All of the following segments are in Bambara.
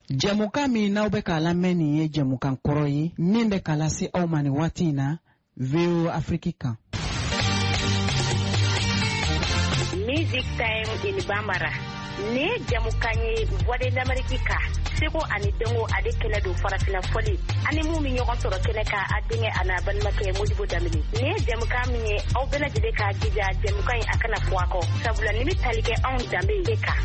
Jamuka mi n'aw bɛ k'a lamɛn nin ye jamukan kɔrɔ ye min bɛ k'a lase aw ma nin waati in na VOA Afrique kan. Music Time in Bambara. Ne jamukan ye Voix de l'Amérique ka. Seko ani Dengo ale kɛnɛ don farafina fɔli. Ani mun mi ɲɔgɔn sɔrɔ kɛnɛ ka a denkɛ a n'a balimakɛ Modibo Damini. Ne jamukan min ye aw bɛɛ lajɛlen k'a jija jamukan in a kana fɔ a kɔ. Sabula ni bɛ tali kɛ anw danbe ye kan.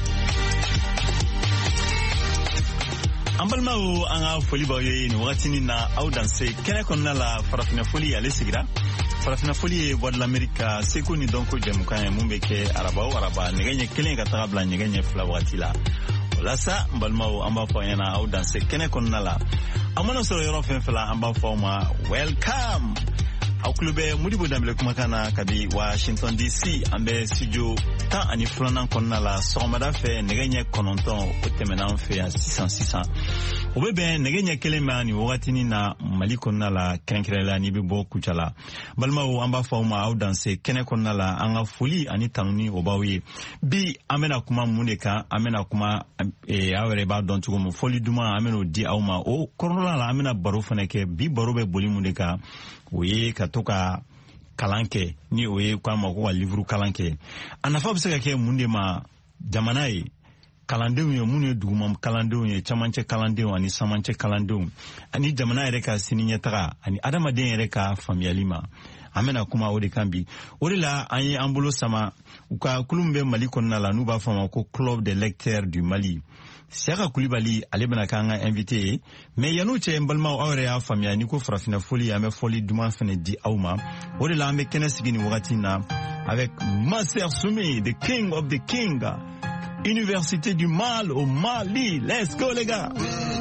An balimaw an ka foli b'aw ye nin wagatinin na aw danse kɛnɛ kɔnɔna la farafina foli ale sigira. Farafina foli ye Voix de l'Amérique seko ni dɔnko jamukan ye mun bɛ kɛ araba o araba nɛgɛ ɲɛ kelen ka taga bila nɛgɛ ɲɛ fila wagati la. Walasa n balimaw an b'a fɔ an ɲɛna aw danse kɛnɛ kɔnɔna la. An mana sɔrɔ yɔrɔ fɛn fɛn la an b'a fɔ aw ma welcome. Aw kulo bɛ Modibo Damile kumakan na kabi Washington DC an bɛ studio 12 kɔnɔna la sɔgɔmada fɛ nɛgɛ ɲɛ 9 o tɛmɛna an fɛ yan sisan. O bɛ bɛn nɛgɛ ɲɛ kelen ma ni wagatinin na Mali kɔnɔna la kɛrɛnkɛrɛnla n'i bɛ bɔ Kucala. Balimaw an b'a fɔ aw ma aw danse kɛnɛ kɔnɔna la an ka foli ani tanuni o b'aw ye. Bi an bɛna kuma mun de kan an bɛna kuma aw yɛrɛ b'a dɔn cogo min foli duman an bɛn'o di aw ma o kɔnɔna la an bɛna baro fana kɛ bi baro bɛ boli mun de kan o ye ka to ka kalan kɛ ni o ye k'a ma ko ka livre kalan kɛ. A nafa bɛ se ka kɛ mun de ma jamana ye kalandenw ye minnu ye duguma kalandenw ye camancɛ kalandenw ani samancɛ kalandenw ani jamana yɛrɛ ka siniɲɛtaga ani adamaden yɛrɛ ka faamuyali ma an bɛna kuma o de kan bi o de la an ye an bolo sama u ka kulu min bɛ Mali kɔnɔna la n'u b'a fɔ a ma ko Club des lecteurs du Mali. Siaka Kulibali ale bɛna k'an ka invité ye mais yan'u cɛ n balimaw aw yɛrɛ y'a faamuya ni ko farafina foli an bɛ foli duman fana di aw ma o de la an bɛ kɛnɛ sigi nin wagati na avec Manser Soumi the king of the king Université du Mal au Mali. Let's go les gars.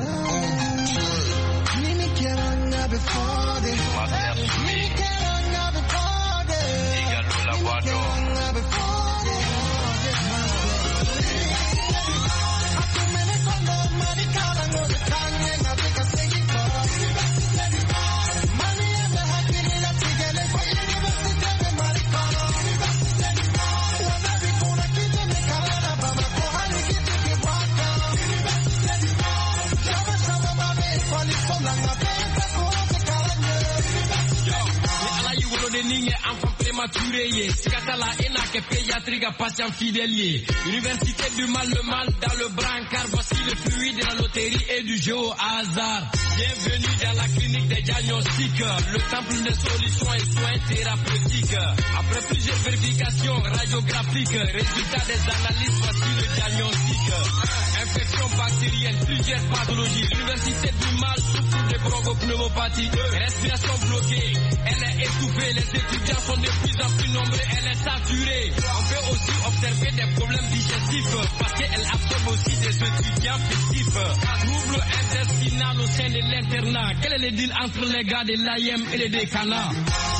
Sikatala enake pédiatrique patient fidèle. Université du mal, le mal dans le brancard. Voici le fluide de la loterie et du jeu au hasard. Bienvenue dans la clinique des diagnostics, le temple des solutions et soins thérapeutiques. Après plusieurs vérifications radiographiques, résultats des analyses, voici le diagnostic. Infection bactérienne, plusieurs pathologies. L'université du mal souffre de bronchopneumopathie, respiration bloquée, elle est étouffée, les étudiants sont de plus en plus nombreux, elle est saturée. On peut aussi observer des problèmes digestifs parce qu'elle absorbe aussi des étudiants fictifs. Trouble intestinal au sein de l'internat. Quel est le deal entre les gars de l'AIM et les décanats?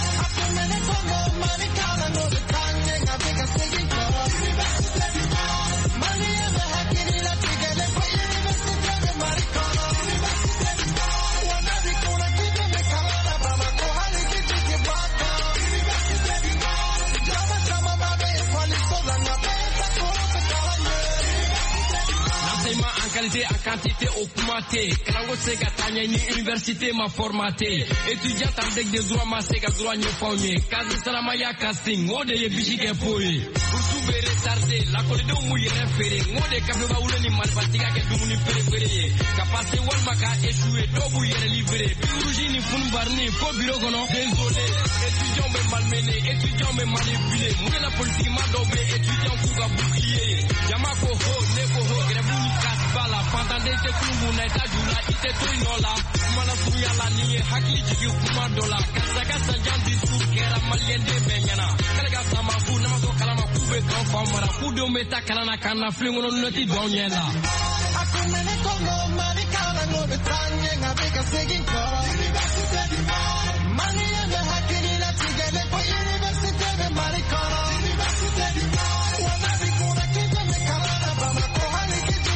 Qualité en quantité augmentée. Kalango sega tanya ni université m'a formaté. Étudiant en deck de droit ma sega droit n'y faunier. Kazi salama ya casting. Ngode ye bichi ke poye. Pour tout retardé. La colide ou mouille référé. Ngode kafe ba oule ni malfatiga ke dumuni préféré. Kapase wal maka échoué. Dobu yere livré. Biuruji ni funbarni. Ko bureau kono. Désolé. Étudiant me malmené. Étudiant me manipulé. Mouille la politique m'a dobé. Étudiant kouga bouclier. Yamako ho. Neko ho. Grebouni bala fantande te kumbu na ita jula ite to inola mana suya la ni hakili jigi kuma dola kasaka sanjan discours kera malien de benyana kala sama fu na maso kala ma kube kan famara ku do meta kala na kana flingo no noti donyela akumene kongo mari kala no betanye ngabeka segin ko université du mal mani ende hakili la tigele ko université de marikana université du mal wana bikuna kite me kala na bama ko hali kite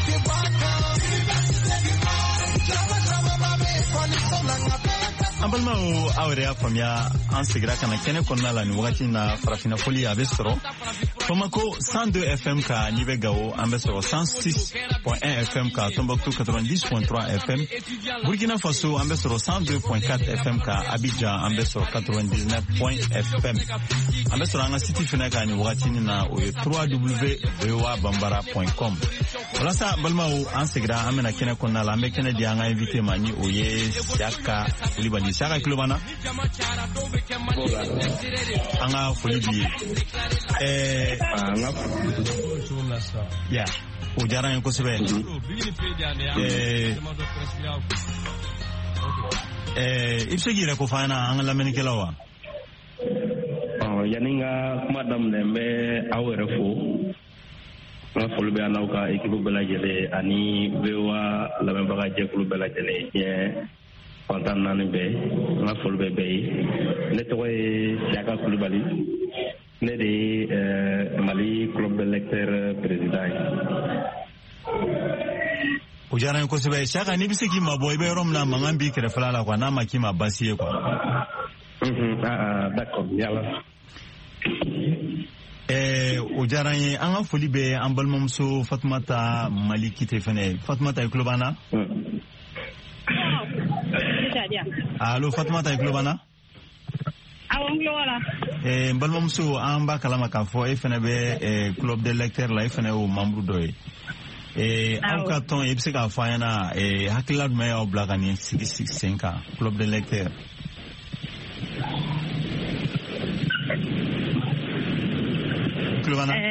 an balimaw aw yɛrɛ y'a faamuya an segira ka na kɛnɛ kɔnɔna la ni wagati na farafina foli a bɛ sɔrɔ Bamako 102 FM ka Nibegao ambassador 106.1 FM ka Tombouctou 90.3 FM Burkina Faso ambassador 102.4 FM ka Abidjan ambassador 99.FM ambassador anga city fenaka ni wakati na www.voabambara.com wala sa balmao ansegra amena kena konna la mekena di anga invité mani oye Siaka Libani Siaka Kilobana anga folibi ya ujaran ko sebe ibsegi ko fana an la menikelawa yaninga madam lembe awere fo ma folbe anauka ekibu belajele ani bewa la membaga je kulu belajele ye kontan nani be ma folbe be ne to e Siaka Kulubali ne de Mali club de lecteur président ujaran ko sebe Siaka ni bisiki maboy be rom na mangambi kere falala kwa na makima basiye kwa d'accord yalla ujaran anga foli be ambalmamso Fatmata Maliki tefene Fatmata Kulubana allo Fatmata Kulubana balmamso amba kalama ka fo e fene be club de lecteur la e fene o membre doy au carton e psika fayana hakilad me o blagani 665 club de lecteur Kulubana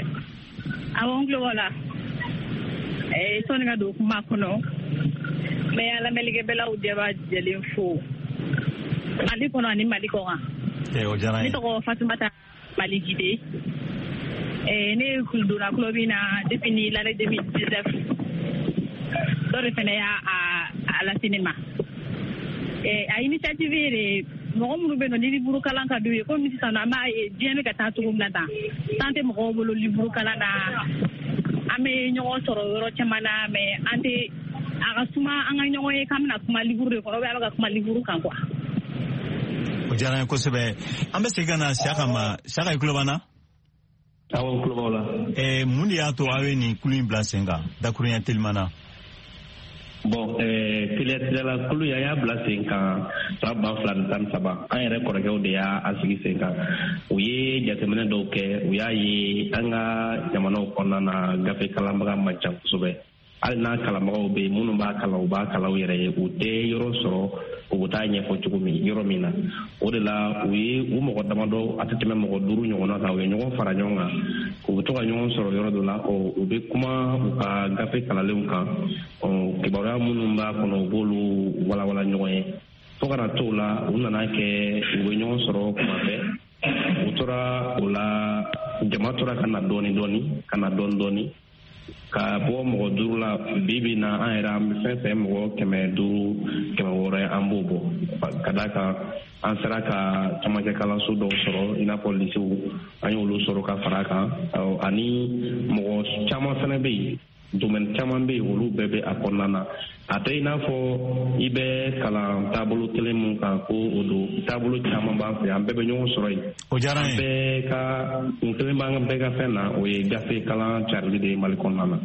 awonglo wala songa do kuma kono me ala melige bela ujeba jelinfo ali kono ani maliko wa o jara ni to Fatimata Maliki de ne kuldura klubina depuis l'année 2019 do refene ya à la cinéma a initiative mo mu be no liburu kalanga do ko mi sana ma bien ka ta tuum nata tante mo ko bolo liburu kalanga ame nyo soro ro chamana me ante aga suma anga nyo e kamna kuma liburu ko be aga kuma liburu kan kwa o jara ko sebe ambe segana Siaka Kulubana awon Kulubala mundi ya to awe ni kulin blasenga da kurin telmana bon la kulu ya blasenga saba flan tan saba an yɛrɛ kɔrɔkɛw de y'a sigi sen kan u ye jateminɛ dɔw kɛ u y'a ye an ka jamanaw kɔnɔna na gafe kalanbaga man ca kosɛbɛ hali n'a kalanbagaw bɛ minnu b'a kalan u b'a kalan u yɛrɛ ye u tɛ yɔrɔ sɔrɔ u bɛ taa ɲɛfɔ cogo min yɔrɔ min na o de la u ye u mɔgɔ damadɔ a tɛ tɛmɛ mɔgɔ 5 ɲɔgɔnna kan u ye ɲɔgɔn fara ɲɔgɔn kan u bɛ to ka ɲɔgɔn sɔrɔ yɔrɔ dɔ la u bɛ kuma u ka gafe kalanlenw kan kibaruya minnu b'a kɔnɔ u b'olu walawala ɲɔgɔn ye fo kana to la u nana kɛ u bɛ ɲɔgɔn sɔrɔ kuma bɛɛ u tora o la jama tora ka na dɔɔni dɔɔni ka na dɔɔni dɔɔni ka bɔ mɔgɔ 5 la bibi na an yɛrɛ an bɛ fɛn fɛn mɔgɔ 500 600 an b'o bɔ ka da kan an sera ka camancɛ kalanso dɔw sɔrɔ i n'a fɔ lisew an y'olu sɔrɔ ka fara kan ani mɔgɔ caman fana bɛ yen domaine caman bɛ yen olu bɛɛ bɛ a kɔnɔna na a tɛ i n'a fɔ i bɛ kalan taabolo kelen mun kan ko o don taabolo caman b'an fɛ an bɛɛ bɛ ɲɔgɔn sɔrɔ yen o diyara n ye bɛɛ ka kun kelen b'an bɛɛ ka fɛn na o ye gafe kalan carili de ye Mali kɔnɔna na.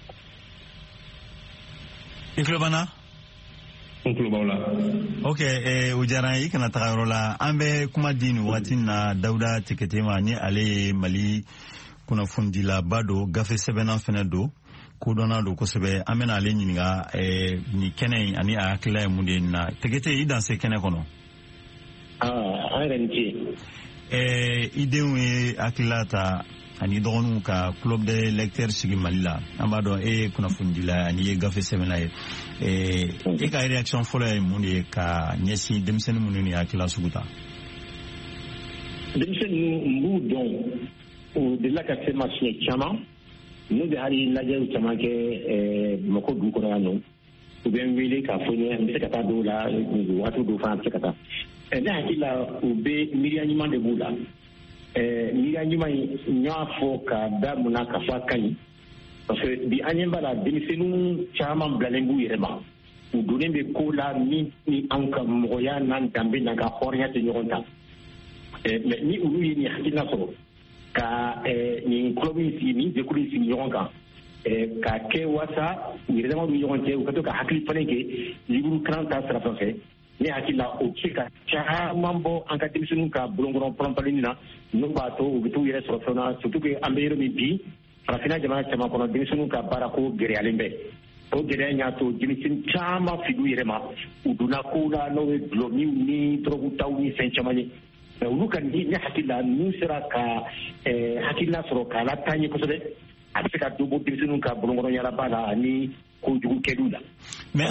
I tulo b'an na? N tulo b'aw la. Ok, o diyara n ye i kana taga yɔrɔ la an bɛ kuma di nin waati na Dawuda Tekete ma ni ale ye Mali kunnafonidilaba don gafe sɛbɛnna fana don kodɔnna don kosɛbɛ an bɛna ale ɲininka nin kɛnɛ in ani a hakilila ye mun de ye nin na Tekete i dan se kɛnɛ kɔnɔ. An yɛrɛ ni ce. I denw ye hakilila ta ani dɔgɔninw ka club de lecteur sigi Mali la an b'a dɔn e ye kunnafonidila ani ye gafe sɛbɛnna ye e ka réaction fɔlɔ ye mun de ye ka ɲɛsin denmisɛnnin minnu ni hakilila sugu ta. Denmisɛnnin n b'u dɔn o delila ka se ma siɲɛ caman n'u bɛ hali lajɛliw caman kɛ Bamakɔ dugu kɔnɔ yan nɔ u bɛ n wele k'a fɔ n ye n bɛ se ka taa dɔw la waati dɔw fana bɛ se ka taa ne hakili la u bɛ miiriya ɲuman de b'u la miiriya ɲuman in n y'a fɔ ka da mun na ka fɔ a ka ɲi parce que bi an ɲɛ b'a la denmisɛnninw caman bilalen b'u yɛrɛ ma u donnen bɛ ko la min ni an ka mɔgɔya n'an danbe n'an ka hɔrɔnya tɛ ɲɔgɔn ta mais ni olu ye nin hakilina sɔrɔ ka nin club sigi ni jɛkulu sigi ɲɔgɔn kan ka kɛ wasa u yɛrɛdama ni ɲɔgɔn cɛ u ka to ka hakili fana kɛ liburu kalan ta sira fɛ ne hakili la o bɛ se ka caman bɔ an ka denmisɛnninw ka bolonkɔrɔ pɔnpɔnni na n'o b'a to u bɛ t'u yɛrɛ sɔrɔ fɛn na surtout que an bɛ yɔrɔ min bi farafinna jamana caman kɔnɔ denmisɛnninw ka baara ko gɛlɛyalen bɛ o gɛlɛya y'a to denmisɛnnin caman fili u yɛrɛ ma u donna kow la n'o ye dulɔmiw ni dɔrɔgutaw ni fɛn caman ye mais olu ka ne hakili la n'u sera ka hakilina sɔrɔ k'a la taa ɲɛ kosɛbɛ a bɛ se ka dɔ bɔ denmisɛnninw ka bolonkɔrɔ yalaba la ani kojugu kɛliw la. mais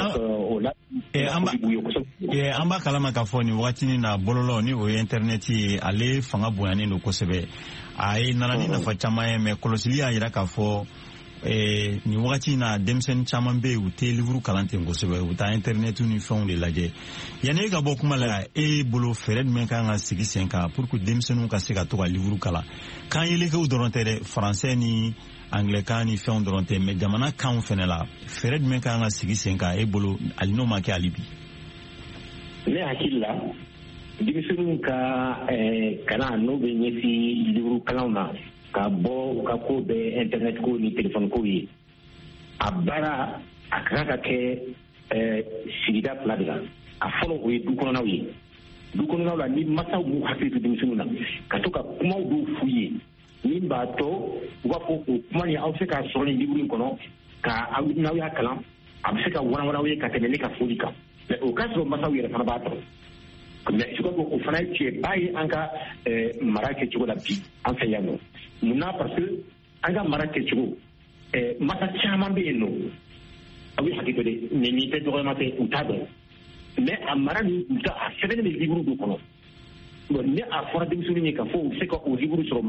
an b'a kalama k'a fɔ nin wagatinin na bɔlɔlɔ ni o ye internet ye ale fanga bonyanen don kosɛbɛ a ye nana ni nafa caman ye mais kɔlɔsili y'a jira k'a fɔ nin wagati na denmisɛnnin caman bɛ yen u tɛ livre kalan ten kosɛbɛ u taa internet ni fɛnw de lajɛ yanni e ka bɔ kuma la e bolo fɛɛrɛ jumɛn kan ka sigi sen kan pour que denmisɛnninw ka se ka to ka livre kalan kan yelekew dɔrɔn tɛ dɛ français ni anglais ni fɛnw dɔrɔn tɛ mais jamana kanw fɛnɛ la fɛɛrɛ jumɛn kan ka sigi sen kan e bolo hali n'o ma kɛ hali bi. ne hakili la denmisɛnninw ka kalan n'o bɛ ɲɛsin livre kalanw na ka bɔ u ka ko bɛɛ internet ko ni téléphone ko ye a baara a ka kan ka kɛ sigida fila de la a fɔlɔ o ye du kɔnɔnaw ye du kɔnɔnaw la ni masaw b'u hakili to denmisɛnninw na ka to ka kumaw dɔw f'u ye min b'a to u b'a fɔ o kuma ni aw bɛ se k'a sɔrɔ nin livre in kɔnɔ ka n'aw y'a kalan a bɛ se ka warawara aw ye ka tɛmɛ ne ka foli kan mais o k'a sɔrɔ masaw yɛrɛ fana b'a dɔn mais je crois que o fana ye tiɲɛba ye an ka mara kɛcogo la bi an fɛ yan nɔ munna parce que an ka mara kɛcogo masa caman bɛ yen nɔ aw bɛ hakili to de nin tɛ dɔgɔyama tɛ u t'a dɔn mais a mara nin a sɛbɛnnen bɛ livre dɔ kɔnɔ ni a fɔra denmisɛnninw ye k'a fɔ u bɛ se ka o livre sɔrɔ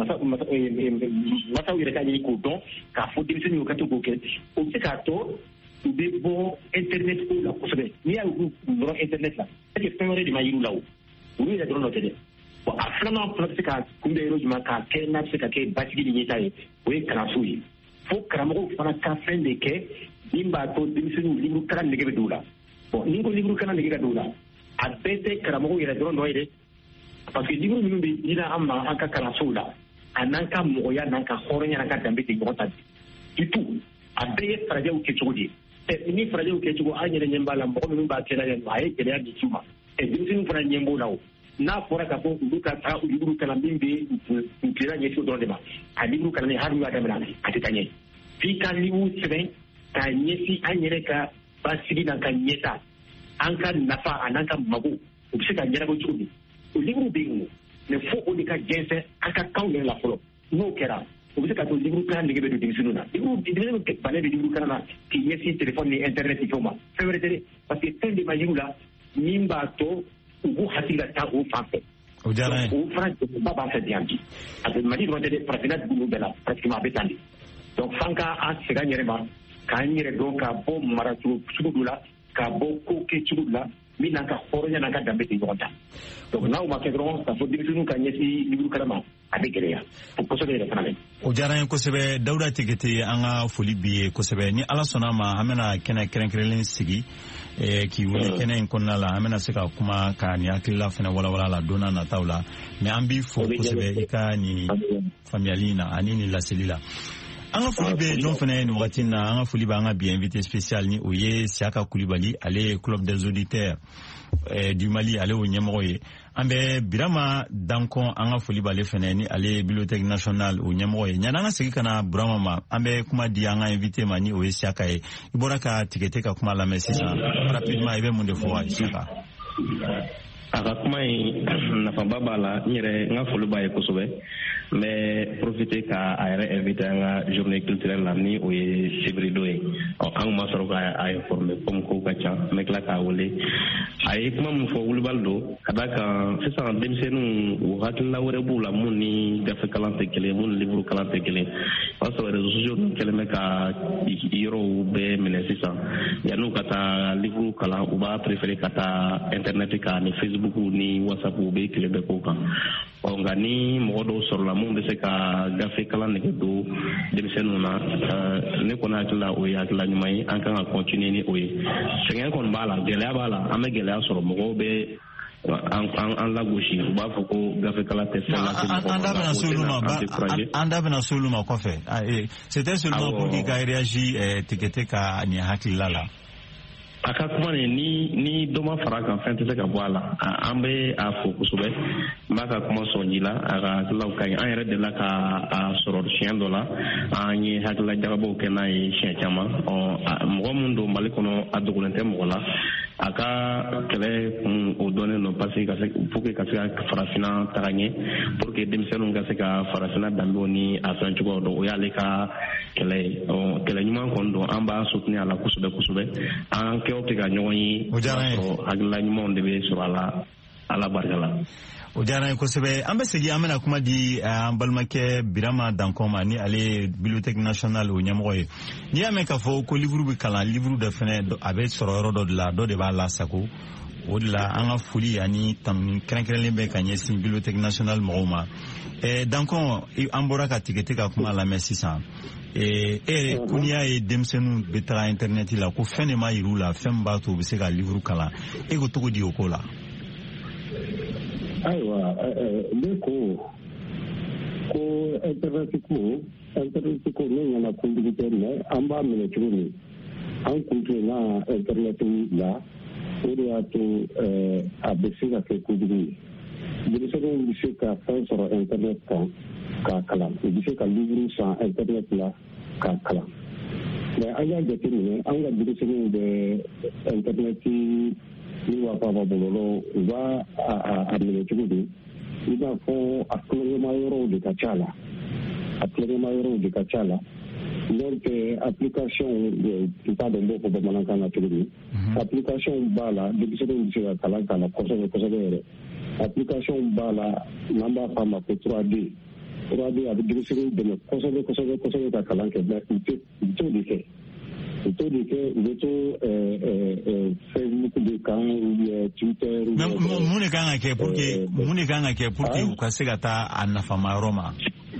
masaw yɛrɛ ka ɲini k'o dɔn k'a fɔ denmisɛnninw ye ka to k'o kɛ o bɛ se k'a to u bɛ bɔ internet ko la kosɛbɛ n'i y'a y'u dɔrɔn internet la est-ce que fɛn wɛrɛ de ma yir'u la o olu yɛrɛ dɔrɔn nɔ tɛ dɛ bon a filanan fana bɛ se ka kunbɛn yɔrɔ jumɛn k'a kɛ n'a bɛ se ka kɛ basigi ni ɲɛta ye o ye kalanso ye fo karamɔgɔw fana ka fɛn de kɛ min b'a to denmisɛnninw livre kalan nege bɛ don u la bon ni ko livre kalan nege ka don u la a bɛɛ tɛ karamɔgɔw yɛrɛ dɔrɔn nɔ ye dɛ parce que livre minnu bɛ dira an ma an ka kalansow la a n'an ka mɔgɔya n'an ka hɔrɔnya n'an ka danbe tɛ ɲɔgɔn ta du tout a bɛɛ ye farajɛw kɛcogo de ye ni farajɛw kɛcogo an yɛrɛ ɲɛ b'a la mɔgɔ minnu b'a kɛla yan a ye gɛlɛya di ci ma denmisɛnninw fana ɲɛ b'o la o n'a fɔra k'a fɔ olu ka taa livre kalan min bɛ u tila ɲɛsin dɔrɔn de ma a livre kalan hali n'u y'a daminɛ a tɛ taa ɲɛ f'i ka livre sɛbɛn k'a ɲɛsin an yɛrɛ ka basigi n'an ka ɲɛta an ka nafa a n'an ka mago u bɛ se ka ɲɛnabɔ cogo min o livre bɛ yen mais fo o de ka jɛnsɛn an ka kanw yɛrɛ la fɔlɔ n'o kɛra o bɛ se ka to livre kalan nege bɛ don denmisɛnninw na denmisɛnninw bannen bɛ livre kalan na k'i ɲɛsin téléphone ni internet fɛnw ma fɛn wɛrɛ tɛ dɛ parce que fɛn de ma yir'u la min b'a to u b'u hakili la taa o fan fɛ o diyara n ye o fana jɔyɔrɔba b'an fɛ bi yan bi parce que mali dɔrɔn tɛ dɛ farafinna dugu bɛɛ la pratiquement a bɛ tan de donc f'an k'an segin an yɛrɛ ma k'an yɛrɛ dɔn ka bɔ maracogo sugu dɔ la ka bɔ ko kɛcogo la min n'an ka hɔrɔnya n'an ka danbe tɛ ɲɔgɔn ta donc n'aw ma kɛ dɔrɔn k'a fɔ denmisɛnninw ka ɲɛsin livre kalan ma a bɛ gɛlɛya o kosɛbɛ yɛrɛ fana bɛ. o diyara n ye kosɛbɛ dawuda tigete an ka foli b'i ye kosɛbɛ ni ala sɔnna ma an bɛna kɛnɛ kɛrɛnkɛrɛnlen sigi k'i wele kɛnɛ in kɔnɔna la an bɛna se ka kuma ka nin hakilila fana walawala la don n'a nataw la mais an b'i fo kosɛbɛ i ka nin faamuyali in na ani nin laseli la. an ka foli bɛ jɔn fana ye nin wagati na an ka foli bɛ an ka bi invité spécial ni o ye Siaka Kulibali ale ye club des auditeurs du Mali ale y'o ɲɛmɔgɔ ye an bɛ Birama Dankɔn an ka foli b'ale fana ni ale ye bibliothèque nationale o ɲɛmɔgɔ ye yanni an ka segin ka na Burama ma an bɛ kuma di an ka invité ma ni o ye Siaka ye i bɔra ka tigɛte ka kuma lamɛn sisan rapidement i bɛ mun de fɔ wa Siaka. a ka kuma in nafaba b'a la n yɛrɛ n ka foli b'a ye kosɛbɛ n bɛ profiter ka a yɛrɛ inviter an ka journée culturelle la ni o ye Sebirido ye an ma sɔrɔ k'a informer comme kow ka ca n bɛ tila k'a wele a ye kuma min fɔ wulibali don ka da kan sisan denmisɛnninw u hakilila wɛrɛ b'u la mun ni gafe kalan tɛ kelen mun ni livre kalan tɛ kelen o y'a sɔrɔ réseaux sociaux kɛlen bɛ ka yɔrɔw bɛɛ minɛ sisan yan'u ka taa livre kalan u b'a préférer ka taa internet kan ni Facebook ni WhatsApp u bɛ tile bɛɛ k'o kan nka ni mɔgɔ dɔw sɔrɔla mun bɛ se ka gafe kalan nege don denmisɛnninw na ne kɔni hakili la o ye hakilila ɲuman ye an kan ka continuer ni o ye sɛgɛn kɔni b'a la gɛlɛya b'a la an bɛ gɛlɛya sɔrɔ mɔgɔw bɛ an lagosi u b'a fɔ ko gafekala tɛ fɛn lase an da bɛna s'olu ma kɔfɛ c'était seulement pour que ka réagi tigɛtɛ ka nin hakilila la a ka kuma ni dɔ ma fara kan fɛn tɛ se ka bɔ a la an bɛ a fo kosɛbɛ n b'a ka kuma sɔnji la a ka hakililaw ka ɲi an yɛrɛ delila ka a sɔrɔ siɲɛ dɔ la an ye hakilila jagabaw kɛ n'a ye siɲɛ caman mɔgɔ min don Mali kɔnɔ a dogolen tɛ mɔgɔ la a ka kɛlɛ kun o dɔnnen don parce que pour que ka se ka farafina taga ɲɛ pour que denmisɛnninw ka se ka farafina danbew ni a fɛn cogoyaw dɔn o y'ale ka kɛlɛ ye kɛlɛ ɲuman kɔni don an b'a soutenir a la kosɛbɛ kosɛbɛ an kɛ o kɛ ka ɲɔgɔn ye sɔrɔ hakilila ɲumanw de bɛ sɔrɔ a la ala barika la. O diyara n ye kosɛbɛ an bɛ segin an bɛna kuma di an balimakɛ Birama Dankɔ ma ni ale ye bibliothèque nationale o ɲɛmɔgɔ ye n'i y'a mɛn k'a fɔ ko livre bɛ kalan livre dɔ fɛnɛ a bɛ sɔrɔ yɔrɔ dɔ de la dɔ de b'a lasago o de la an ka foli ani tanuni kɛrɛnkɛrɛnlen bɛ ka ɲɛsin bibliothèque nationale mɔgɔw ma Dankɔ an bɔra ka tigɛtɛ ka kuma lamɛn sisan ko n'i y'a ye denmisɛnninw bɛ taga internet la ko fɛn de ma yir'u la fɛn min b'a to u bɛ se ka livre kalan e ko cogo di o ko la. Ayiwa ne ko internet ko ne ɲɛna kojugu tɛ mɛ an b'a minɛ cogo min an kun tun na internet la o de y'a to a bɛ se ka kɛ kojugu ye denmisɛnninw bɛ se ka fɛn sɔrɔ internet kan k'a kalan u bɛ se ka livre san internet la k'a kalan mɛ an y'a jateminɛ an ka denmisɛnninw bɛ internet ni b'a fɔ a ma bɔlɔlɔ u b'a a minɛ cogo di i b'a fɔ a kulonkɛma yɔrɔw de ka ca la donc application i t'a dɔn n b'o fɔ bamanankan na cogo di application b'a la denmisɛnninw bɛ se ka kalan k'a la kosɛbɛ yɛrɛ application b'a la n'an b'a fɔ a ma ko 3D a bɛ denmisɛnninw dɛmɛ kosɛbɛ ka kalan kɛ mɛ u t'o de kɛ u bɛ to Facebook de kan Twitter. Mun de kan ka kɛ pour que u ka se ka taa a nafama yɔrɔ ma.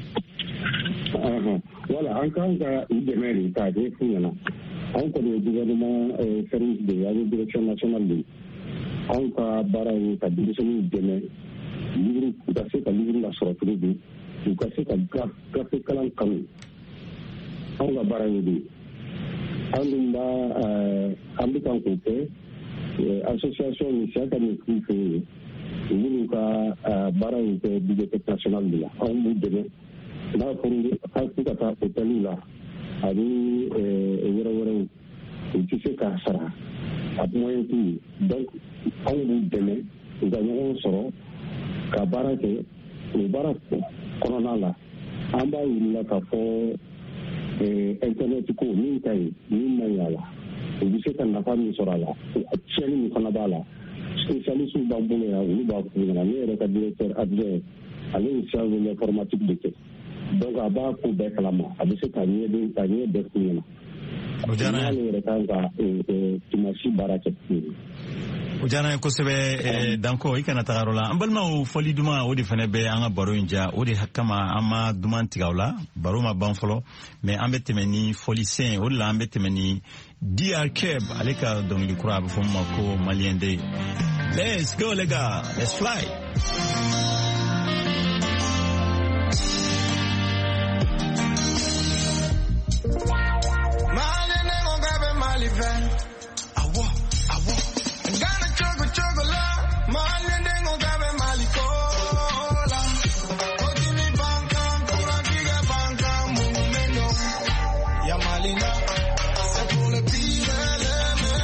Voilà an kan ka u dɛmɛ de k'a kɛ fu ɲɛna anw kɔni ye gouvernement service de ye an ye direction nationale de ye anw ka baara ye ka denmisɛnninw dɛmɛ livre u ka se ka livre lasɔrɔ cogo di u ka se ka gafe kalan kanu anw ka baara ye de ye. An bɛ kan k'o kɛ association ni siya ka nin k'u fɛ yen minnu ka baara in kɛ bibliothèque nationale de la anw b'u dɛmɛ n'a fɔra k'u ka taa hôtel la ani yɔrɔ wɛrɛw u tɛ se k'a sara a moyen t'u ye donc anw b'u dɛmɛ u ka ɲɔgɔn sɔrɔ ka baara kɛ o baara kɔnɔna la an b'a yir'u la k'a fɔ internet ko min ka ɲi min man ɲi a la u bɛ se ka nafa min sɔrɔ a la tiɲɛni min fana b'a la spécialistes b'an bolo yan olu b'a f'u ɲɛna ne yɛrɛ ka directeur adjoint ale ye science de l'informatique de kɛ donc a b'a ko bɛɛ kalama a bɛ se ka ɲɛ bɛɛ f'u ɲɛna n'ale yɛrɛ kan ka tumasi baara kɛ o diyara n ye kosɛbɛ Dankɔ i kana taga yɔrɔ la an balimaw fɔli duman o de fana bɛ an ka baro in diya o de kama an ma duman tigɛ o la baro ma ban fɔlɔ mɛ an bɛ tɛmɛ ni fɔlisen o de la an bɛ tɛmɛ ni DR Keb ale ka dɔnkili kura a bɛ fɔ min ma ko Malien Day. Let's go les gars, let's fly.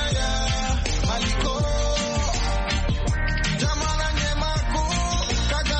Jamana nyemaku kaga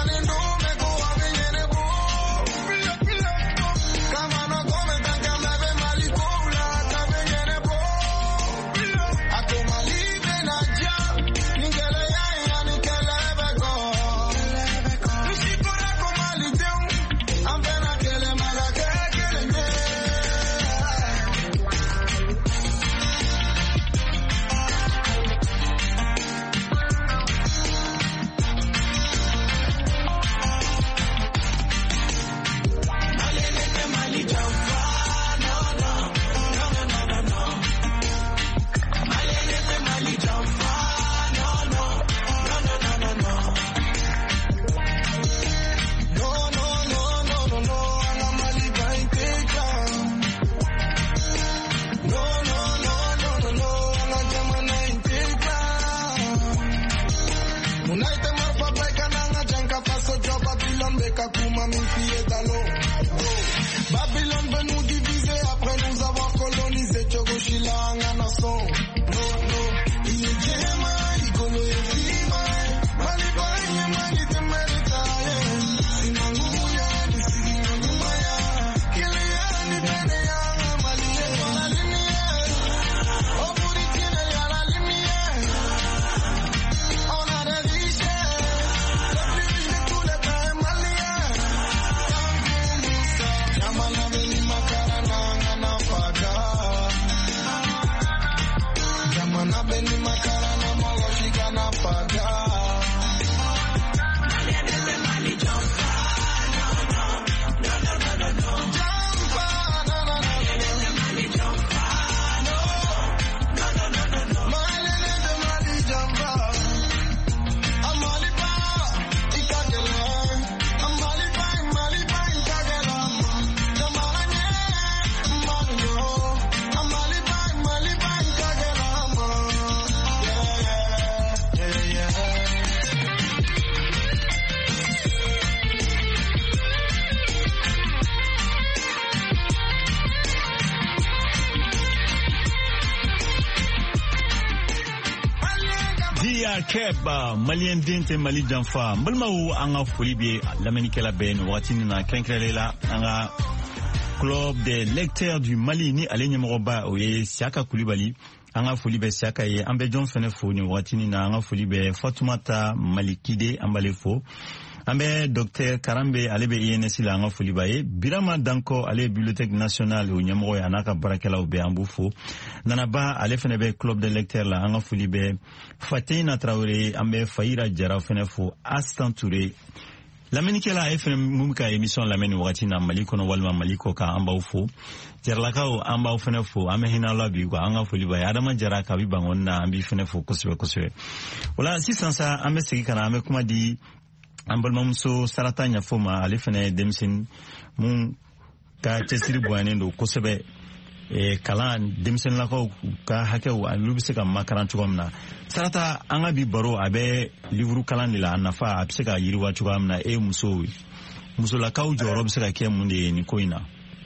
Keba Malien dente Mali janfa mbalmawu anga foli be lamenikela ben watini na krenkrela anga club des lecteurs du Mali ni ale nyamoroba oye Siaka Koulibaly anga foli be Siaka ye ambe John fene fo ni watini na anga foli be Fatoumata Malikide ambale fo ambe Dr Karambe alebe INS la anga foli baye Birama Danko ale bibliothèque nationale o nyamoro ya naka barakela obe ambufo nanaba ale fene be club des lecteurs la anga foli be Fatina Traoré ambe Faïra Jara fene fo Astan Touré lamenikela FM mumka émission lameni wakati na Maliko no walma Maliko ka amba ufo jarlakao amba ufene fo ame hina labi ko anga fo liba adama jara ka bi bangon na ambi fene fo kuswe wala sisansa ame sigi kana ame kuma di ambal mamso saratanya foma ale fene demsin mun ka tesiri boane ndo kusebe kalan demsen lako ka hakew alubise ka makarantu komna sarata anga bi baro abe livru kalan la nafa abise ka yiriwa chukamna muso la kaw joro bise ka ke munde ni koina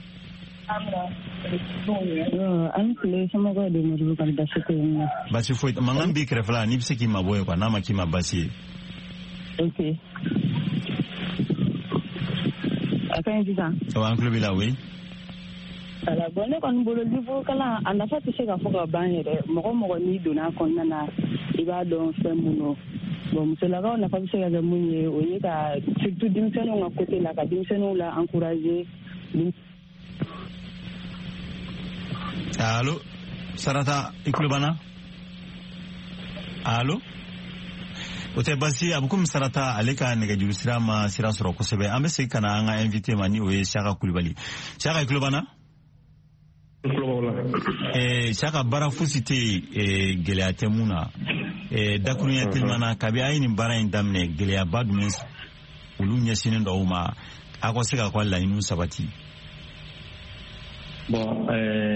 an kule sama ga de muru kan da shiko ina basi foi mangambi krefla ni bise ki maboye kwa nama ki mabasi okay akan jisa an kule bila we ala bonne kon bolo livre kala anda fa tise ka foka banere mogo ni dona kon na iba don femuno bon musela ka na fa tise ka munye oye ka surtout dimseno nga côté la ka dimseno la encourager allo sarata iklubana allo ote basi abukum sarata aleka nega julusira ma sira soro kosebe amese kana anga invité mani oye Siaka Koulibaly Siaka iklubana Siaka bara fusite gelea temuna dakunya tilmana kabi ayini bara indamne gelea badmes ulu nyesine ndo uma akoseka kwa la inu sabati bon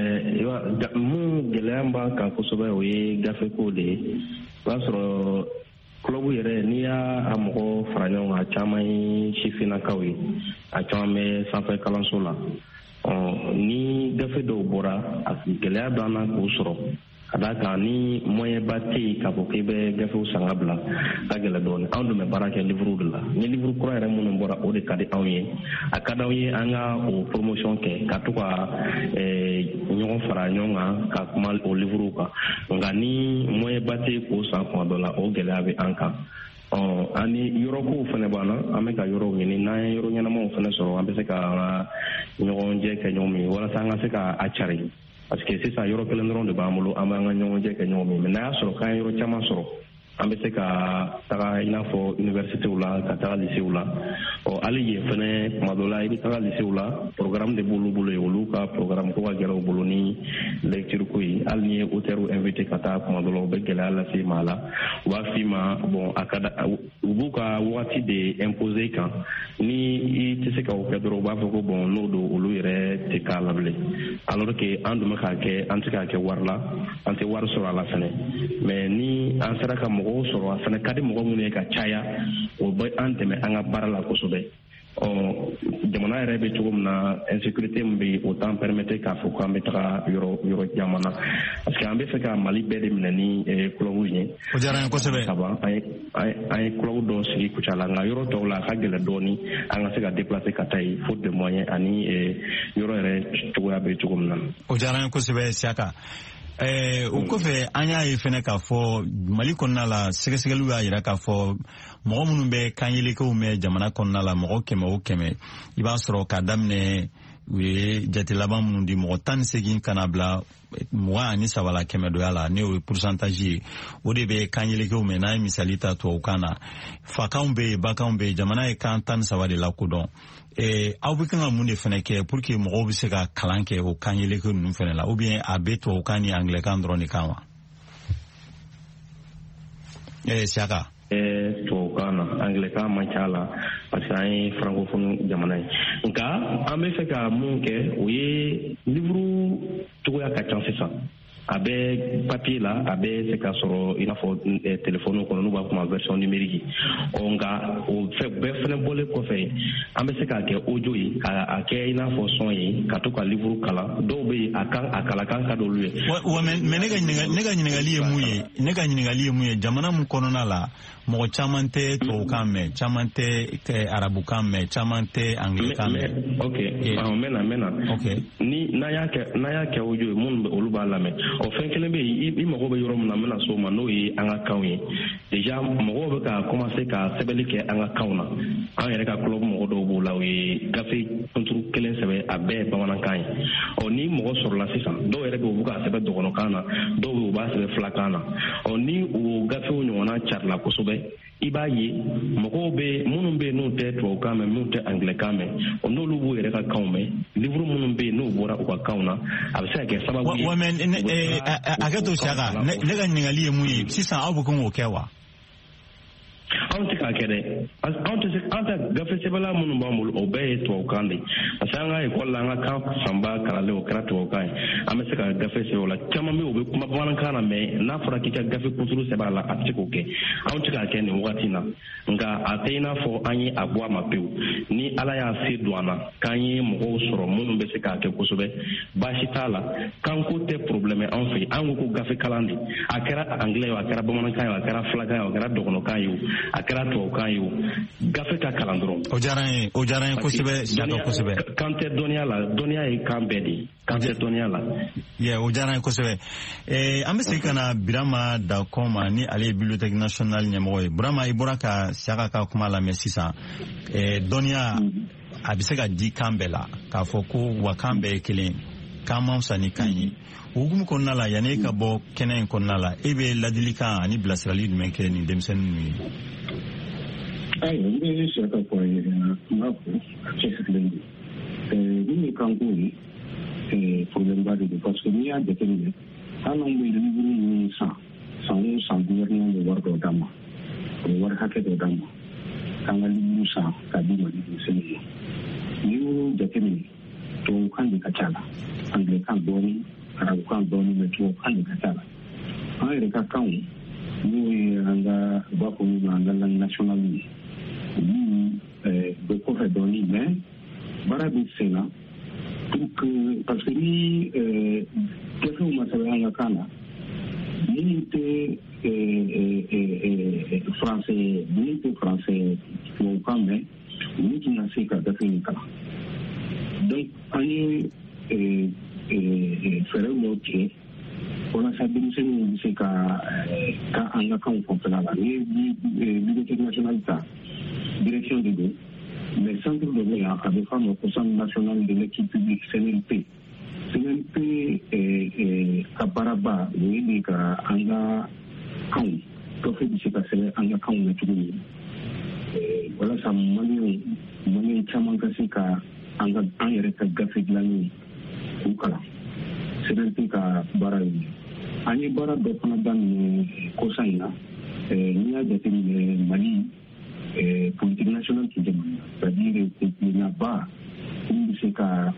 mu gelea mba kan kosobe oye gafe ko de basro club yere ni ya amogo franyo a chamai chifina kawi a chame sanfɛ kalanso la ni gafe dɔw bɔra a gɛlɛya donna k'u sɔrɔ ka d'a kan ni moyen ba tɛ yen k'a fɔ k'i bɛ gafew san ka bila ka gɛlɛ dɔɔnin anw dun bɛ baara kɛ livre de la ni livre kura yɛrɛ minnu bɔra o de ka di anw ye a ka d'anw ye an ka o promotion kɛ ka to ka ɲɔgɔn fara ɲɔgɔn kan ka kuma o livrew kan nka ni moyen ba tɛ yen k'o san kuma dɔ la o gɛlɛya bɛ an kan ani yɔrɔkow fana b'an na an bɛ ka yɔrɔw ɲini n'an ye yɔrɔ ɲɛnamaw fana sɔrɔ an bɛ se ka ɲɔgɔnjɛ kɛ ɲɔgɔn min walasa an ka se ka a cari parce que sisan yɔrɔ kelen dɔrɔn de b'an bolo an b'an ka ɲɔgɔnjɛ kɛ ɲɔgɔn min mais n'a y'a sɔrɔ k'an ye yɔrɔ caman sɔrɔ an bɛ se ka taga i n'a fɔ universitéw la ka taga lycéw la hali yen fɛnɛ tuma dɔ la i bɛ taga lycéw la programme de b'olu bolo yen olu ka programme ko ka gɛlɛ u bolo ni lecture ko ye hali ni ye auteur invité ka taa tuma dɔ la u bɛ gɛlɛya lase ma a la u b'a f'i ma bon a ka u b'u ka wagati de imposer i kan ni i tɛ se ka o kɛ dɔrɔn u b'a fɔ ko bon n'o don olu yɛrɛ tɛ k'a la bilen alors que an dun bɛ k'a kɛ an tɛ k'a kɛ wari la an tɛ wari sɔrɔ a la fɛnɛ mais ni an sera ka mɔgɔw sɔrɔ a fana ka di mɔgɔ minnu ye ka caya o bɛ an dɛmɛ an ka baara la kosɛbɛ jamana yɛrɛ bɛ cogo min na insécurité min bɛ o t'an permettre k'a fɔ k'an bɛ taga yɔrɔ caman na parce que an bɛ fɛ ka Mali bɛɛ de minɛ ni club ye o diyara n ye kosɛbɛ an ye club dɔw sigi Kucala nka yɔrɔ tɔw la a ka gɛlɛn dɔɔni an ka se ka déplacer ka taa yen faute de moyens ani yɔrɔ yɛrɛ cogoya bɛ cogo min na o diyara n ye kosɛbɛ Siaka o kɔfɛ an y'a ye fɛnɛ k'a fɔ Mali kɔnɔna la sɛgɛsɛgɛliw y'a yira k'a fɔ mɔgɔ minnu bɛ kanyelekew mɛn jamana kɔnɔna la mɔgɔ 100 o 100 i b'a sɔrɔ k'a daminɛ u ye jate laban minnu di mɔgɔ 18 kana bila 23 la kɛmɛ doya la ne o pourcentage ye o de bɛ kan yelekew mɛn n'a ye misali ta tubabukan na fakanw bɛ yen bakanw bɛ yen jamana ye kan 13 de lakodɔn aw bɛ kan ka mun de fana kɛ pour que mɔgɔw bɛ se ka kalan kɛ o kan yeleke ninnu fana la ou bien a bɛ tubabukan ni anglais-kan dɔrɔn de kan wa Siaka tubabukan na anglais-kan man ca la parce que an ye francophone jamana ye nka an bɛ fɛ ka mun kɛ o ye livre cogoya ka ca sisan a bɛ papier la a bɛ se ka sɔrɔ i n'a fɔ téléphone kɔnɔ n'u b'a fɔ ma version numérique nka o bɛɛ fɛnɛ bɔlen kɔfɛ an bɛ se k'a kɛ audio ye a kɛ i n'a fɔ son ye ka to ka livre kalan dɔw bɛ yen a kalan kan ka d'olu ye. wa mais ne ka ɲininkali ye mun ye jamana mun kɔnɔna la mɔgɔ caman tɛ tubabukan mɛn caman tɛ arabukan mɛn caman tɛ anglais-kan mɛn. ok n mɛna ni n'a y'a kɛ audio ye minnu olu b'a lamɛn o fɛn kelen bɛ yen i mago bɛ yɔrɔ min na n bɛna so ma n'o ye an ka kanw ye déjà mɔgɔw bɛ ka commencer ka sɛbɛnni kɛ an ka kanw na an yɛrɛ ka club mɔgɔ dɔw b'o la o ye gafe kunturu kelen sɛbɛn a bɛɛ ye bamanankan ye ni mɔgɔ sɔrɔla sisan dɔw yɛrɛ bɛ u bɛ k'a sɛbɛn dɔgɔnɔkan na dɔw bɛ u b'a sɛbɛn filakan na ni o gafew ɲɔgɔnna carila kosɛbɛ i b'a ye mɔgɔw bɛ minnu bɛ yen n'u tɛ tubabukan mɛn minnu tɛ anglais-kan mɛn n'olu b'u yɛrɛ ka kanw mɛn livre minnu bɛ yen n'u bɔra u ka kanw na a bɛ se ka kɛ sababu ye. A kɛ to Siaka ne ka ɲininkali ye mun ye sisan aw bɛ kɔn k'o kɛ wa. anw tɛ k'a kɛ dɛ an tɛ gafe sɛbɛnla minnu b'an bolo o bɛɛ ye tubabukan de parce que an ka ekɔli la an ka kan fanba kalanlen o kɛra tubabukan ye an bɛ se ka gafe sɛbɛn o la caman bɛ yen o bɛ kuma bamanankan na mais n'a fɔra k'i ka gafe kunturu sɛbɛn a la a tɛ se k'o kɛ anw tɛ k'a kɛ nin wagati in na nka a tɛ i n'a fɔ an ye a bɔ a ma pewu ni ala y'a se don an na k'an ye mɔgɔw sɔrɔ minnu bɛ se k'a kɛ kosɛbɛ baasi t'a la kanko tɛ problème anw fɛ an ko ko gafe kalan de a kɛra anglais ye a kɛra bamanankan ye a kɛra filakan ye a kɛra dɔgɔnɔkan ye a kɛra tubabukan ye o gafe ka kalan dɔrɔn. o diyara n ye kosɛbɛ Siaka kosɛbɛ. kan tɛ dɔnniya la dɔnniya ye kan bɛɛ de ye kan tɛ dɔnniya la. o diyara n ye kosɛbɛ an bɛ segin ka na Birama Dankɔn ma ni ale ye bibliothèque nationale ɲɛmɔgɔ ye Birama i bɔra ka Siaka ka kuma lamɛn sisan dɔnniya a bɛ se ka di kan bɛɛ la k'a fɔ ko wa kan bɛɛ ye kelen kan man fisa ni kan ye o hukumu kɔnɔna la yanni e ka bɔ kɛnɛ in kɔnɔna la e bɛ ladilikan ani bilasirali jumɛn kɛ nin denmisɛnnin ninnu ye. ayiwa n bɛ Siaka fɔ a ye n b'a fɔ a cɛsirilen don min ye kanko ye problème ba de don parce que n'i y'a jateminɛ hali anw bɛ livre ninnu san o san gouvernement bɛ wari dɔ d'a ma o bɛ wari hakɛ dɔ d'a ma k'an ka livre san k'a di ma denmisɛnninw ma n'i y'o jateminɛ tubabukan de ka ca la anglais-kan dɔɔnin arabukan dɔɔnin mɛ tubabukan de ka ca la an yɛrɛ ka kanw n'o ye an ka u b'a fɔ min ma an ka langue nationale ye olu bɛ kɔfɛ dɔɔnin mais baara bɛ sen na pour que parce que ni gafew ma sɛbɛn an ka kan na minnu tɛ français tubabukan mɛn olu tɛna se ka gafe in kalan donc an ye fɛɛrɛ dɔw tigɛ walasa denmisɛnninw bɛ se ka an ka kanw fanfɛla la ni bibliothèque nationale ta direction de don mais centre dɔ bɛ yan a bɛ f'a ma ko centre national de l'équipe publique CNLP ka baaraba o ye de ka an ka kanw gafe bɛ se ka sɛbɛn an ka kanw na cogo min walasa maliyɛnw caman ka se ka an yɛrɛ ka gafe dilanni k'u kalan CNLP ka baara ye an ye baara dɔ fana daminɛ kɔsa in na n'i y'a jateminɛ Mali politique nationale tun tɛ Mali la c'est-à-dire kuntigiɲaba min bɛ se ka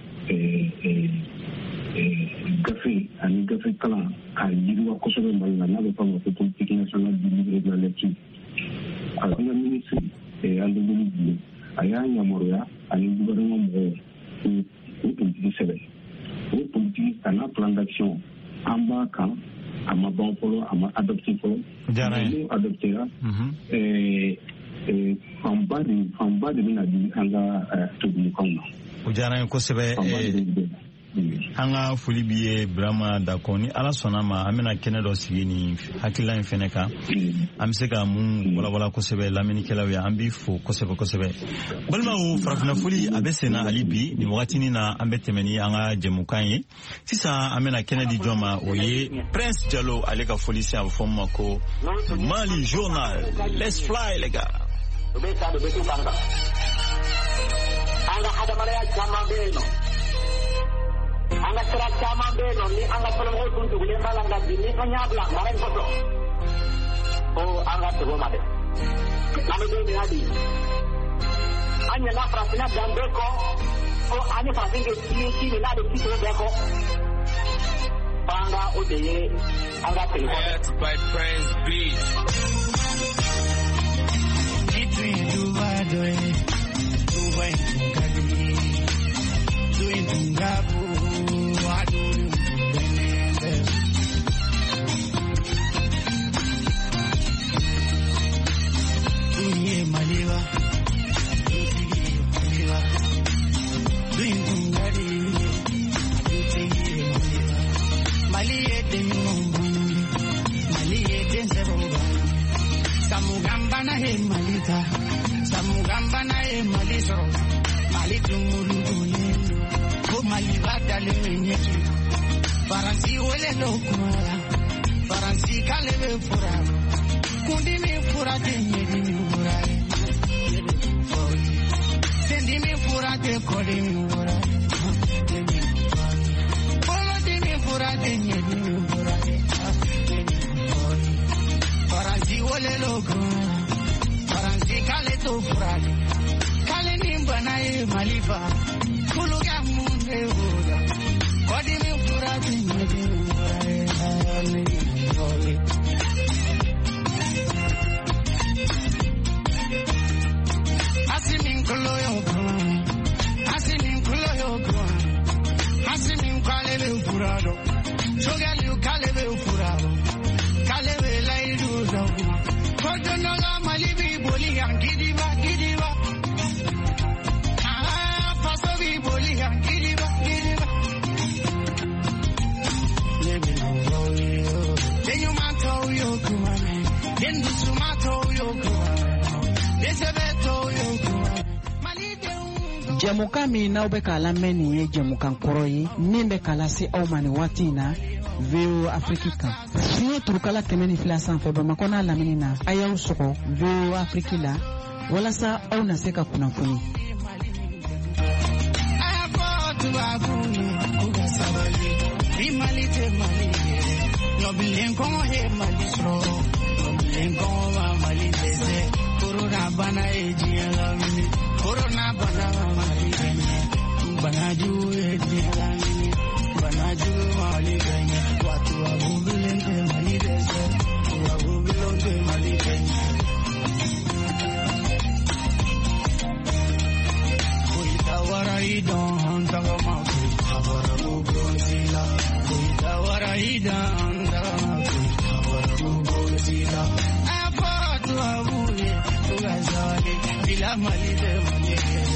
gafe ani gafe kalan k'a yiriwa kosɛbɛ Mali la n'a bɛ f'a ma ko politique nationale du livre et de la lecture alors an ka ministre Andebele Dile a y'a yamaruya ani gouvernement mɔgɔw o politiki sɛbɛn o politiki a n'a plan d'action an b'a kan a ma ban fɔlɔ a ma adopté fɔlɔ n'o adoptera fanba de bɛna di an ka tubabukanw na. o diyara n ye kosɛbɛ anga foli biye Brahma Dakoni ala sonama amena kenado sigini hakila infeneka amseka mun wala kosebe lamini kelawe ambi fo kosebe balma o farafina foli abesena alibi ni watini na ambetemeni anga jemukanye sisa amena Kennedy Joma oye Prince Diallo aleka foli si avofoma ko Mali Journal. Let's fly les gars. Anga ada Malaya Jama Beno. Anga Serat Jama Beno ni anga tolong untuk lembalang gaji ni penyablang main foto. Oh anga terima deh. Kami ini hadi. Anya na prasina dan beko. Oh anya prasinga sini na de situ beko. Panga odeye anga terima. By Prince Beach. Samugambana he malita, samugambana he maliso, malitu mulugule, ko malivata le menyetu, faransi wele lokuma, faransi kalebe fura, kundi mi fura te nyedi mi fura, sendi mi fura te kodi mi fura, polo te mi fura te nyedi mi fura. Faransi wole logo, faransi kale to furali, kale nimbana e malifa, kuluga munde hoda, kodi mi furati nyedi furali. Asimin kulo yoko, asimin kale be furado, chogali kale be furado, kale be laidu. Kodonola malibi boligan gidiba. Ah, pasobi boligan gidiba. Lebi no yo. Denyu mato yo kumane. Dendu sumato yo kumane. Desebeto yo kumane. Jamuka mi na ube kala meni ye jamukan koroyi nimbe kala si au mani watina Veo Afrika. Siye turukala kemeni fila sanfe Bamakona lamini na aya usoko Veo Afrikila wala sa au naseka kunafuni. Corona banaju banaju mali ganya watu wabulende mali desa wabulende mali ganya kuitawara idon tagama kuitawara mubozila kuitawara idon tagama kuitawara mubozila apatu abuye tugazali bila mali de mali.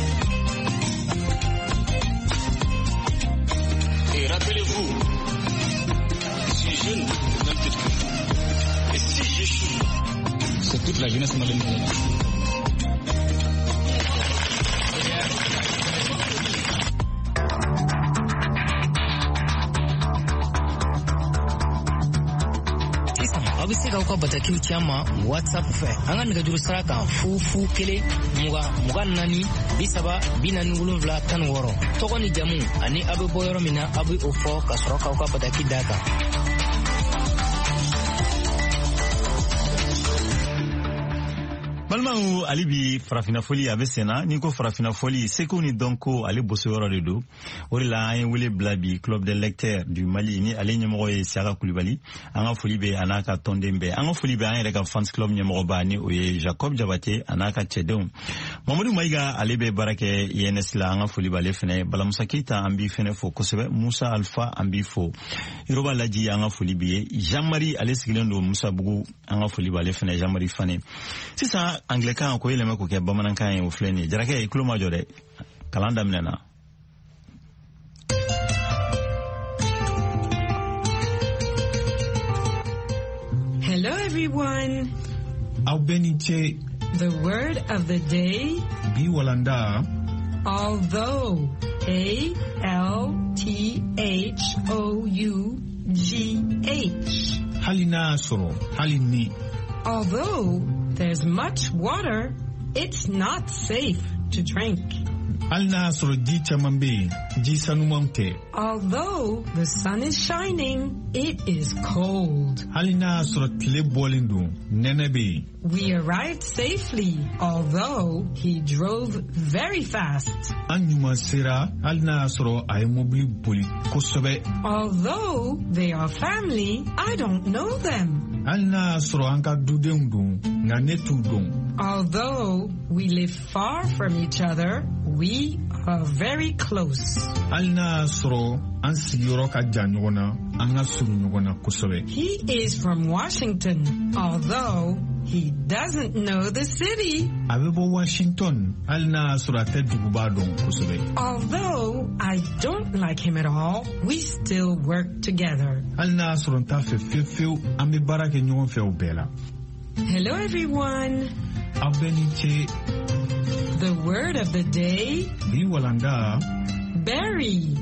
Et rappelez-vous, je suis jeune, même peut-être que vous. Et si j'échoue, c'est toute la jeunesse malienne. aw bɛ se k'aw ka batakiw ci an ma WhatsApp fɛ an ka nɛgɛjuru sira kan 001 24 30 47 16 tɔgɔ ni jamu ani aw bɛ bɔ yɔrɔ min na aw bɛ o fɔ ka sɔrɔ k'aw ka bataki d'a kan. Balmaou alibi farafina foli abesena niko farafina foli seko ni donko ale boso yoro de do orila ay wele blabi club des lecteurs du Mali ni ale nyemo e Sara Koulibaly anga foli be anaka tondembe anga foli be an reka fans club nyemo ba ni oye Jacob Diabaté anaka Chedon Mamadou Maïga ale be barake YNS la anga foli bale fene bala Musa Keita ambi fene fo kosebe Musa Alpha ambi fo Iroba Laji anga foli be Jean-Marie ale sigilendo Musa Bugu anga foli bale fene Jean-Marie Fane sisa Anglican ko yele mako ke bamanankan e ofleni jarake e kluma jode kalanda minena Hello everyone. Aubeniche. The word of the day. Bi walanda. Although. ALTHOUGH. Halina soro. Halini. Although there's much water, it's not safe to drink. Halina soro ji chamambe. Ji sanumante. Although the sun is shining, it is cold. Halina soro tile bolindu. Nenebe. We arrived safely, although he drove very fast. Anyuma sera halina soro ay mobili boli kosobe. Although they are family, I don't know them. Halina soro anka dudengdu nganetu dong. Although we live far from each other, we are very close. Halina soro ansigiro ka janogona anga suru nyogona kosobe. He is from Washington, although he doesn't know the city. Abebo Washington, alna surate dugubadon kosobe. Although I don't like him at all, we still work together. Alna suronta fefeu ambe barake nyon fe obela. Hello everyone. Abeniche. The word of the day. Bi walanda. Bury.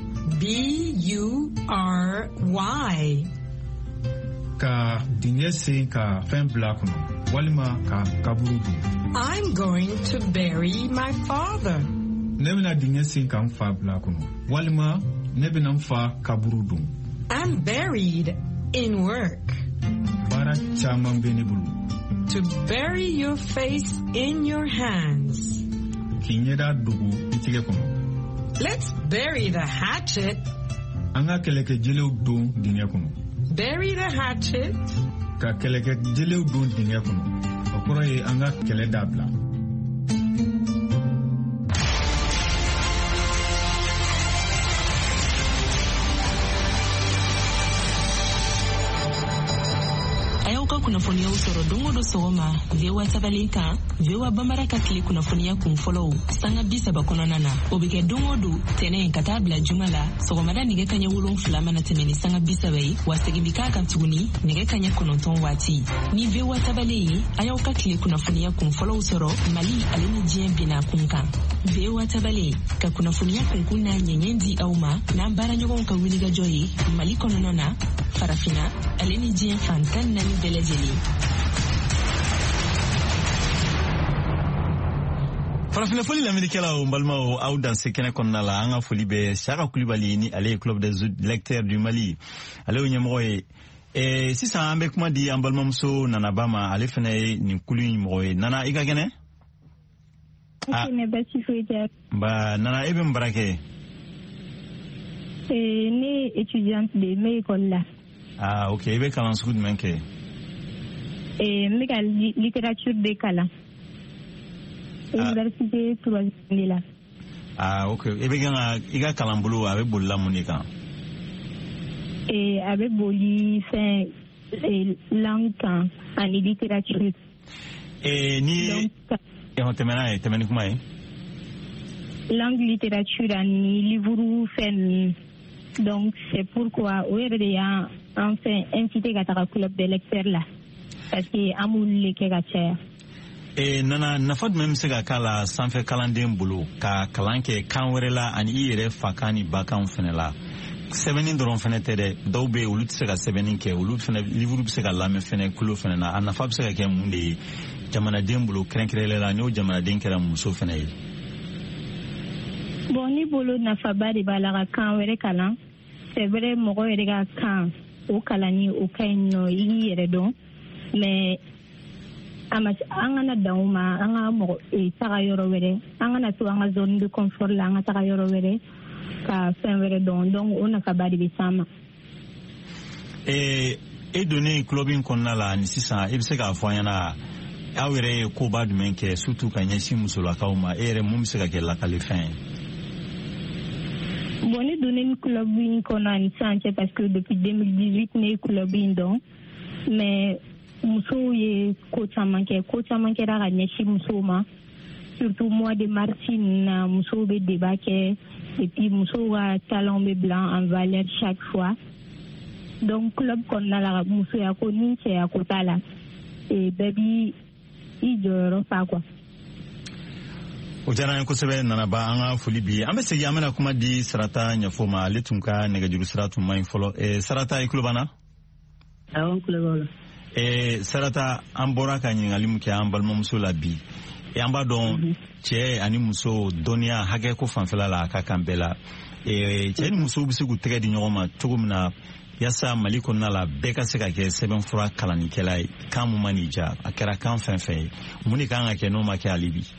B-U-R-Y. Ka dinese ka fen blakuno. Walima ka kaburudu. I'm going to bury my father. Nebina dinese ka mfa blakuno. Walima nebina mfa kaburudu. I'm buried in work. Bara chama benebulu. To bury your face in your hands. Kinyeda dugu itige kono. Let's bury the hatchet. Anga keleke jele udon dinge kono. Bury the hatchet. Ka keleke jele udon dinge kono. Okoro ye anga kele dabla. Kunafonia usoro dongo do soma vewa tabalika vewa bambara kakili kunafonia kumfollow sanga bisa bakona nana obike dongo do tene katabla jumala sogomada nige kanya wulon flama na temeni sanga bisa bai wasegibika katuguni nige kanya kononton wati ni vewa tabale ayaw kakili kunafonia kumfollow usoro mali alini jien bina kunka vewa tabale ka kunafonia kunkuna nyenyendi auma na mbara nyogon ka wiliga joyi mali kononona farafina alini jien fantan nani beleze farafina foli lamidikela o mbalma o aw dans kene konna la anga foli be Chaka Koulibaly ni ale club des lecteurs du Mali ale o nyemoye si sa ambe kuma di ambalma muso nana bama ale fene ni kuli moye nana iga gene ne basi foja ba nana ebe mbarake ni étudiante de mes écoles là ok ebe kalan skud menke mega littérature de Kala. Université troisième là. Ok. Ebe gana iga kalambulu avec bolla monika. Avec boli c'est langue en littérature. Ni on temena kuma langue littérature en livre fait. Donc c'est pourquoi on est enfin incité à la club de lecteurs là. Parce que amul le kegachaya nana nafad même se ka kala sanfɛ kalanden bolo ka kalan kɛ kan wɛrɛ la ani i yɛrɛ fa kan ni ba kan fɛnɛ la sɛbɛnni dɔrɔn fɛnɛ tɛ dɛ dɔw bɛ olu tɛ se ka sɛbɛnni kɛ olu fɛnɛ livre bɛ se ka lamɛn fɛnɛ kulo fɛnɛ na a nafa bɛ se ka kɛ mun de ye jamanaden bolo kɛrɛnkɛrɛnnen la n'o jamanaden kɛra muso fɛnɛ ye. Bon ni bolo nafaba de b'a la ka kan wɛrɛ kalan c'est vrai mɔgɔ yɛrɛ ka kan o kalani o ka ɲi nɔ i k'i yɛrɛ dɔn. Mais an kana dan o ma an ka mɔgɔ taga yɔrɔ wɛrɛ an kana to an ka zone de confort la an ka taga yɔrɔ wɛrɛ ka fɛn wɛrɛ dɔn donc o nafaba de bɛ s'an ma. E donnen club in kɔnɔna la ni sisan e bɛ se k'a fɔ an ɲɛna aw yɛrɛ ye koba jumɛn kɛ surtout ka ɲɛsin musolakaw ma e yɛrɛ mun bɛ se ka kɛ lakalifɛn ye. Bon ne donnen club in kɔnɔ ni sisan cɛ parce que depuis 2018 ne ye club in dɔn mais musow ye ko caman kɛra ka ɲɛsin musow ma surtout mois de mars na musow bɛ débat kɛ et puis musow ka talent bɛ bila en valeur chaque fois donc club kɔnɔna la musoya ko ni cɛya ko t'a la bɛɛ bi i jɔyɔrɔ fa quoi. O diyara n ye kosɛbɛ Nanaba, an ka foli bi an bɛ segin an bɛna kuma di Sarata ɲɛfɔ ma, ale tun ka nɛgɛjuru sira tun man ɲi fɔlɔ. Sarata i tulo b'an na? Awɔ, n tulo b'aw la. Sarata, an bɔra ka ɲininkali min kɛ an balimamuso la bi, an b'a dɔn cɛ ani muso dɔnniya hakɛ ko fanfɛla la a ka kan bɛɛ la. Cɛ ni muso bɛ se k'u tɛgɛ di ɲɔgɔn ma cogo min na yasa Mali kɔnɔna la bɛɛ ka se ka kɛ sɛbɛnfura kalanikɛla ye, kan mun man n'i ja a kɛra kan fɛn fɛn ye, mun de kan ka kɛ n'o ma kɛ hali bi?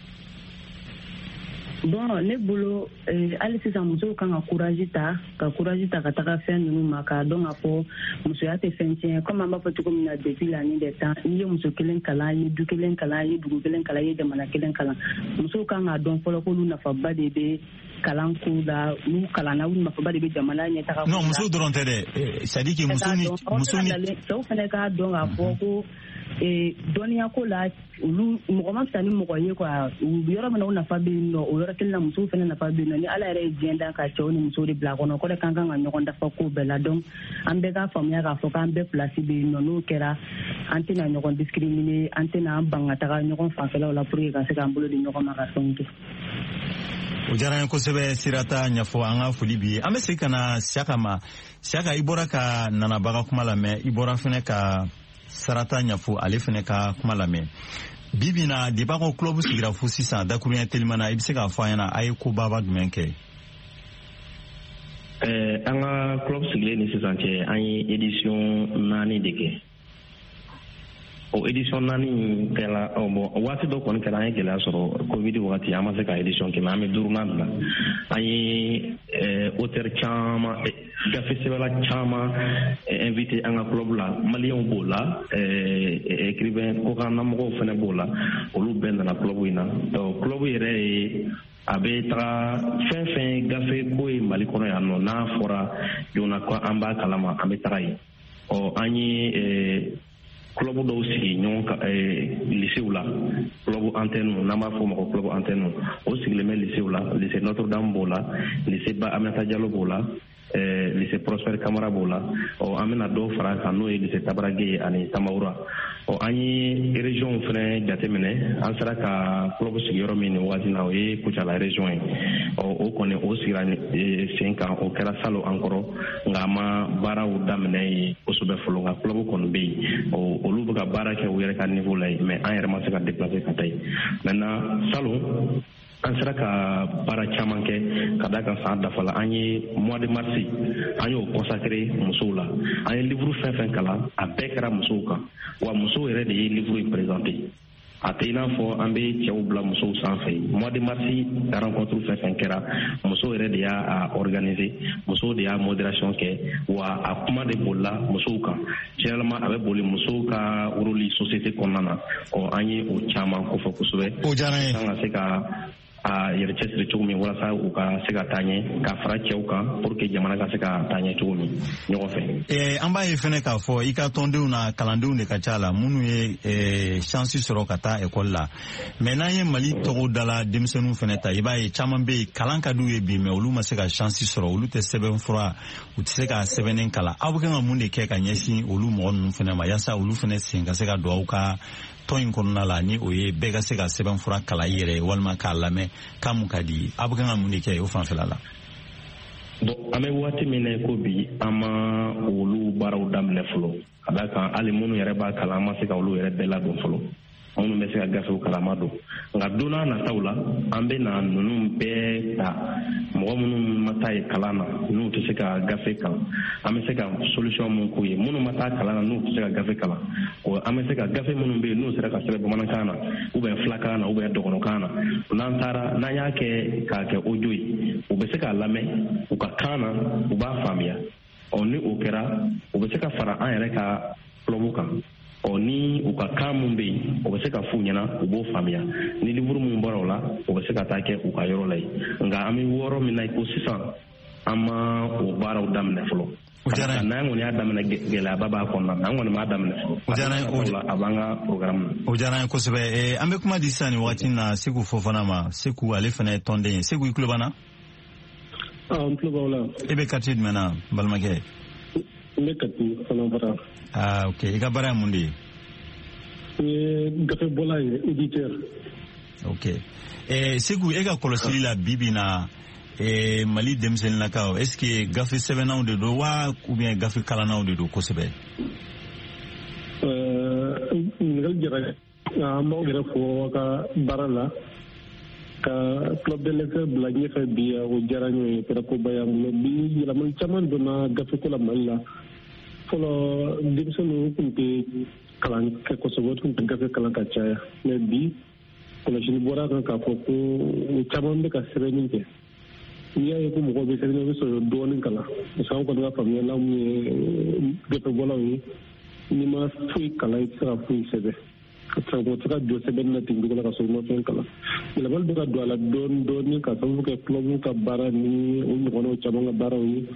Bon, ne bolo hali sisan musow kan ka courage ta ka taga fɛn ninnu ma k'a dɔn k'a fɔ musoya tɛ fɛn tiɲɛ comme an b'a fɔ cogo min na depuis la nuit des temps n'i ye muso kelen kalan i ye du kelen kalan i ye dugu kelen kalan i ye jamana kelen kalan musow kan k'a dɔn fɔlɔ k'olu nafaba de bɛ kalan ko la n'u kalanna olu nafaba de bɛ jamana ɲɛtaga. Non, muso dɔrɔn tɛ dɛ, c'est à dire que muso ni cɛw fana k'a dɔn k'a fɔ ko dɔnniya ko la olu mɔgɔ ma fisa ni mɔgɔ ye quoi, yɔrɔ min na o nafa bɛ yen nɔ o yɔrɔ kelen na musow fana nafa bɛ yen nɔ, ni Ala yɛrɛ ye diɲɛ dan ka cɛw ni musow de bila a kɔnɔ, o de kan ka ɲɔgɔn dafa ko bɛɛ la. Donc an bɛɛ k'a faamuya k'a fɔ k'an bɛɛ place bɛ yen nɔ, n'o kɛra an tɛna ɲɔgɔn discriminer, an tɛna an ban ka taga ɲɔgɔn fanfɛlaw la pour que ka se k'an bolo di ɲɔgɔn ma ka fɛnw kɛ. O diyara n ye kosɛbɛ Sirata ɲɛfɔ, an ka foli bi an bɛ segin ka na Siyaka ma. Siyaka, i bɔra ka Nanaba ka kuma lamɛn, i bɔra fɛnɛ ka Sarata ɲɛfɔ ale fɛnɛ ka kuma lamɛn. Bibi na débat ko club sigira fo sisan dakuruɲɛ telima na, i bɛ se k'a fɔ an ɲɛna a ye kobaba jumɛn kɛ? An ka club sigilen ni sisan cɛ an ye édition 4 de kɛ. O édition 4 kɛla waati dɔ kɔni kɛra an ye gɛlɛya sɔrɔ covid wagati an ma se ka édition kɛ, mais an bɛ 4nan bila. An ye auteur caman gafe sɛbɛla caman invité an ka club la, maliyɛnw b'o la, écrivain kokannamɔgɔw fana b'o la, olu bɛɛ nana club in na. Donc club yɛrɛ ye a bɛ taga fɛn fɛn gafe ko ye Mali kɔnɔ yan nɔ n'a fɔra joona ko an b'a kalama an bɛ taga yen. An ye club dɔw sigi ɲɔgɔn kan lycéew la, club antenne n'an b'a fɔ o ma ko club antenne, o sigilen bɛ lycéew la, lycée Notre Dame b'o la, lycée Ba Aminata Diallo b'o la, lycée Prosper Camara b'o la, an bɛna dɔw fara kan n'o ye lycée Tabara Gueye ani Tamaoura. An ye région fɛnɛ jateminɛ, an sera ka club sigi yɔrɔ min nin waati na o ye Kucala région ye. O kɔni o sigira sen kan, o kɛra Salo an kɔrɔ, nka an ma baaraw daminɛ yen kosɛbɛ fɔlɔ, nka club kɔni bɛ yen, olu bɛ ka baara kɛ u yɛrɛ ka niveau la yen, mais an yɛrɛ ma se ka déplacer ka taa yen. Maintenant Salo an sera ka baara caman kɛ ka da kan san dafa la, an ye mois de mars an y'o consacré musow la, an ye livre fɛn fɛn kalan a bɛɛ kɛra musow kan, wa musow yɛrɛ de ye livre in présenté. A tɛ i n'a fɔ an bɛ cɛw bila musow sanfɛ. Mois de mars rencontre fɛn fɛn kɛra musow yɛrɛ de y'a organiser, musow de y'a modération kɛ, wa a kuma de bolila musow kan. Généralement a bɛ boli musow ka rôle société kɔnɔna na, an ye o caman kofɔ kosɛbɛ. O diyara n ye. Kan ka se ka a yɛrɛ cɛsiri cogo min walasa u ka se ka taa ɲɛ ka fara cɛw kan pour que jamana ka se ka taa ɲɛ cogo min ɲɔgɔn fɛ. An b'a ye fɛnɛ k'a fɔ i ka tɔndenw na kalandenw de ka ca la minnu ye chance sɔrɔ ka taa ekɔli la, mais n'an ye Mali tɔgɔw dala denmisɛnninw fɛnɛ ta i b'a ye caman bɛ yen kalan ka d'u ye bi mais olu ma se ka chance sɔrɔ, olu tɛ sɛbɛn fura, u tɛ se ka sɛbɛnnen kalan. Aw bɛ kan ka mun de kɛ ka ɲɛsin olu mɔgɔ ninnu fɛnɛ ma yasa olu fɛnɛ sen ka se ka don aw ka tɔn in kɔnɔna la, ni o ye bɛɛ ka se ka sɛbɛn fura kalan i yɛrɛ walima k'a lamɛn kan mun ka di, aw bɛ kan ka mun de kɛ o fanfɛla la? Bon an bɛ waati min na ko bi an ma olu baaraw daminɛ fɔlɔ, ka da kan hali minnu yɛrɛ b'a kalan an ma se ka olu yɛrɛ bɛɛ ladon fɔlɔ, minnu bɛ se ka gafew kalama don. Nka don n'a nataw la an bɛ na ninnu bɛɛ ta, mɔgɔ minnu ma taa ye kalan na n'u tɛ se ka gafe kalan, an bɛ se ka solution mun k'u ye. Minnu ma taa kalan na n'u tɛ se ka gafe kalan, an bɛ se ka gafe minnu bɛ yen n'u sera ka sɛbɛn bamanankan na ou bien filakan na ou bien dɔgɔnɔkan na, n'an taara n'an y'a kɛ k'a kɛ audio ye u bɛ se k'a lamɛn u ka kan na u b'a faamuya. Ni o kɛra u bɛ se ka fara an yɛrɛ ka club kan. Ni u ka kan mun bɛ yen o bɛ se ka f'u ɲɛna u b'o faamuya, ni livre mun bɔra o la o bɛ se ka taa kɛ u ka yɔrɔ la yen. Nka an bɛ wɔɔrɔ min na ko sisan an ma o baaraw daminɛ fɔlɔ. N'an kɔni y'a daminɛ gɛlɛyaba b'a kɔnɔna na, an kɔni m'a daminɛ fɔlɔ, a b'an ka programme na. O diyara n ye kosɛbɛ. An bɛ kuma di sisan nin wagati na Seku Fofana ma. Seku ale fana ye tɔnden ye. Seku i tulo b'an na? N tulo b'aw la. E bɛ quartier jumɛn na balimakɛ? ne kati fana bara. Ok, i ka baara ye mun de ye? Gafe bɔla ye éditeur. Ok. Segu e ka kɔlɔsili la bibi na Mali denmisɛnninlakaw est ce que gafe sɛbɛnnaw de don wa ou bien gafe kalannaw de don kosɛbɛ? Ɲininkali jara an b'aw yɛrɛ fɔ ka baara la ka club de lecture bila ɲɛfɛ bi o diyara n ye kɛra yan bolo bi yɛlɛmali caman donna gafeko la Mali la. Fɔlɔ denmisɛnninw tun tɛ kalan kɛ kosɛbɛ, o tun tɛ gafe kalan ka caya, mais bi kɔlɔsili bɔra kan k'a fɔ ko caman bɛ ka sɛbɛnni kɛ. N'i y'a ye ko mɔgɔw bɛ sɛbɛnni bɛ sɔrɔ dɔɔnin kalan parce que an kɔni ka faamuyala mun ye gafebɔlaw ye, n'i ma foyi kalan i tɛ se ka foyi sɛbɛn. O tɛ se ka jɔ sɛbɛnni na ten cogo la ka sɔrɔ i ma fɛn kalan. Yɛlɛmali bɛ ka don a la dɔɔnin dɔɔnin ka sababu kɛ club ka baara ni o ɲɔgɔnnaw caman ka baaraw ye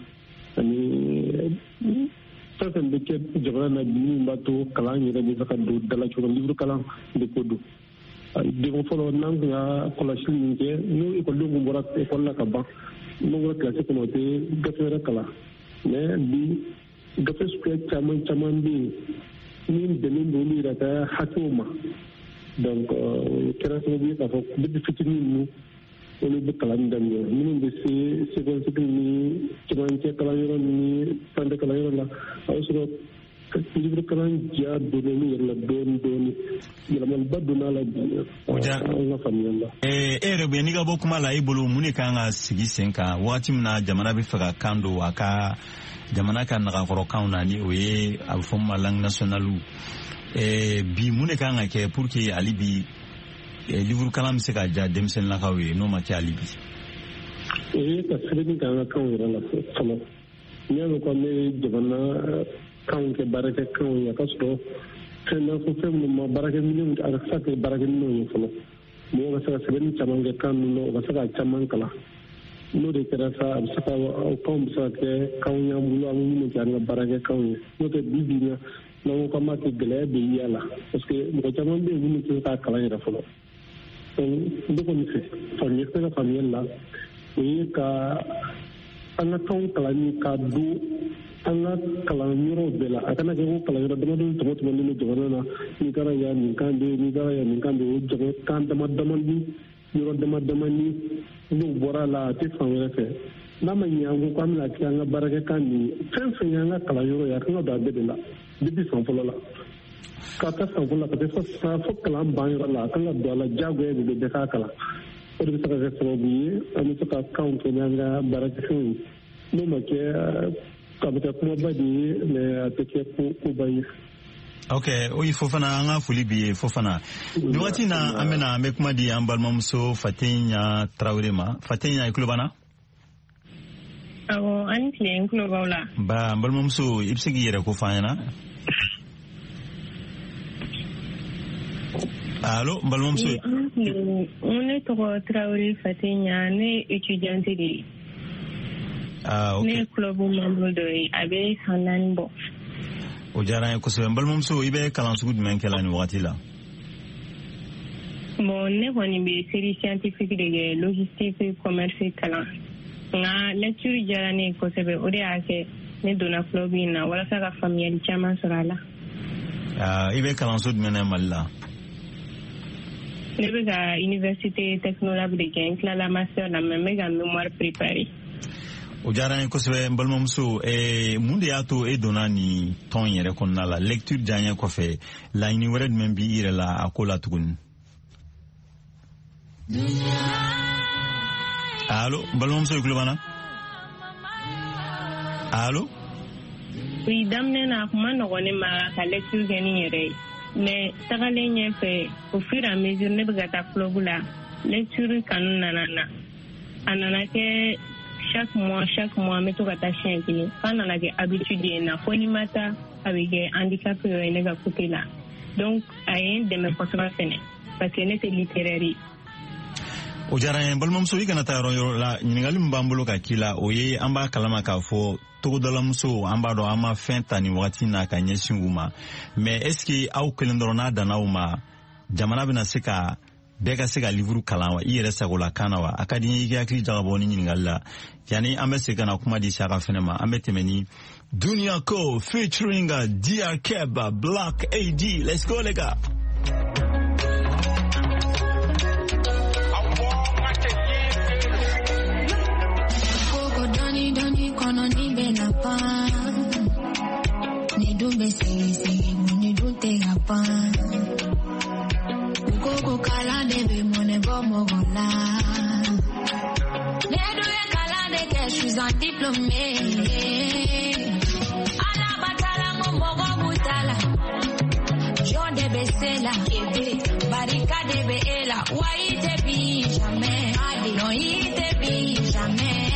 ani fɛn fɛn bɛ kɛ jamana na bi min b'a to kalan yɛrɛ bɛ se ka don dala cogo livre kalan de ko don. Degun fɔlɔ n'an tun ka kɔlɔsili min kɛ n'o ekɔlidenw kun bɔra ekɔli la ka ban n'o bɔra kilasi kɔnɔ o tɛ gafe wɛrɛ kalan mais bi gafe suguya caman caman bɛ yen min bɛnnen don olu yɛrɛ ka hakɛw ma donc kɛra sababu ye k'a fɔ depuis fitinin ninnu olu bɛ kalan daminɛ minnu bɛ se secondaire ni cɛmancɛ kalanyɔrɔ ni sanfɛ kalanyɔrɔ la a bɛ sɔrɔ livre kalan ja donna olu yɛrɛ la dɔɔnin dɔɔnin yɛlɛmaliba donna la bi an ka faamuyali la. E yɛrɛ bɛ n'i ka bɔ kuma la i bolo mun de kan ka sigi sen kan waati min na jamana bɛ fɛ ka kan don a ka jamana ka nagakɔrɔkanw na ni o ye a bɛ fɔ min ma langue nationale bi mun de kan ka kɛ pour que hali bi livre kalan bɛ se ka diya denmisɛnninlakaw ye n'o ma kɛ hali bi? O ye ka sɛbɛnni kɛ an ka kanw yɛrɛ la fɔlɔ n'i y'a mɛn ko an bɛ jamana kanw kɛ baarakɛ kanw ye a ka sɔrɔ fɛn n'a fɔ fɛn minnu ma baarakɛminɛnw a ka se ka kɛ baarakɛminɛnw ye fɔlɔ mɔgɔw ka se ka sɛbɛnni caman kɛ kan ninnu na o ka se ka caman kalan n'o de kɛra sa a bɛ se ka kanw bɛ se ka kɛ kanw y'an bolo an bɛ minnu kɛ an ka baarakɛ kanw ye n'o tɛ bi bi in na n'an ko k'an b'a kɛ gɛlɛya bɛ y'a la parce que mɔgɔ caman bɛ yen minnu tɛ se k'a kalan yɛrɛ fɔlɔ ne kɔni fɛ faamuyali la o ye ka an ka kanw kalanni k'a don an ka kalanyɔrɔw bɛɛ la a kana kɛ ko kalanyɔrɔ damadɔni tɔmɔtɔmɔlen bɛ jamana na n'i taara yan nin kan bɛ yen n'i taara yan nin kan bɛ yen o jama kan damadamani yɔrɔ damadamani n'o bɔra a la a tɛ fan wɛrɛ fɛ n'a ma ɲɛ an ko k'an bɛna kɛ an ka baarakɛkan nin fɛn fɛn ye an ka kalanyɔrɔ ye a kan ka don a bɛɛ de la depuis san fɔlɔ la k'a ta san fɔlɔ la ka taa fo kalan banyɔrɔ la a kan ka don a la diyagoya de bɛ bɛɛ k'a kalan o de bɛ se ka kɛ sababu ye an bɛ se ka kanw kɛ n'an ka baarakɛfɛnw ye n'o ma kɛ a bɛ kɛ kumaba de ye mais a tɛ kɛ koba ye. Ok, oyi Fofana an ka foli b'i ye Fofana. Nin waati in na an bɛ kuma di an balimamuso Fatiɲa Tarawele ma. Fatiɲa i tulo b'an na? Awɔ an ni tile n tulo b'aw la. Ba n balimamuso i bɛ se k'i yɛrɛ ko f'an ɲɛna? Allo n balimamuso. Ne tɔgɔ Tarawele Fatiɲa ne ye étudiante de ye. Ok. Ne ye club membre dɔ ye a bɛ san 4 bɔ. O diyara n ye kosɛbɛ n balimamuso i bɛ kalan sugu jumɛn kɛ la nin wagati la? Bon ne kɔni bɛ série scientifique de kɛ logistique commerce kalan nka lecture diyara ne ye kosɛbɛ o de y'a kɛ ne donna club in na walasa ka faamuyali caman sɔrɔ a la. I bɛ kalanso jumɛn na Mali la? Ne bɛ ka université technolab de kɛ n tilala master la mais n bɛ ka mémoire préparer. O diyara n ye kosɛbɛ n balimamuso mun de y'a to e donna nin tɔn yɛrɛ kɔnɔna la lecture diya n ye kɔfɛ laɲini wɛrɛ jumɛn b'i yɛrɛ la a ko la tuguni? Allo n balimamuso i tulo b'an na? Allo? Oui daminɛ na a kun ma nɔgɔn ne ma ka lecture kɛ ni yɛrɛ ye mais tagalen ɲɛfɛ au fur et à mesure ne bɛ ka taa club la lecture kanu nana na a nana kɛ chaque mois n bɛ to ka taa siɲɛ kelen f'a nana kɛ habitude ye na fo ni ma taa a bɛ kɛ handicap ye ne ka côté la donc a ye n dɛmɛ kosɛbɛ fɛnɛ parce que ne tɛ littéraire ye. O diyara n ye balimamuso i kana taa yɔrɔ la ɲininkali min b'an bolo ka k'i la o ye an b'a kalama k'a fɔ togodalamuso an b'a dɔn an ma fɛn ta nin wagati na ka ɲɛsin u ma mais est ce que aw kelen dɔrɔn n'a danna aw ma jamana bɛna se ka bɛɛ ka se ka livre kalan wa i yɛrɛ sagola kan na wa a ka di n ye i ka hakili jagabɔ ni ɲininkali la yani an bɛ se ka na kuma di Saka fɛnɛ ma an bɛ tɛmɛ ni Dunia Ko featuring DR Keb Black AD. Let's go les gars. Doni kono ni benapa ni dumbe sisi ni dunte apa koko kala debe mone bomo gola ne doye kala de que je suis un diplômé ala batala mogo butala John debe sela kebe barika debe ela wai te bi jamais adi no ite bi jamais.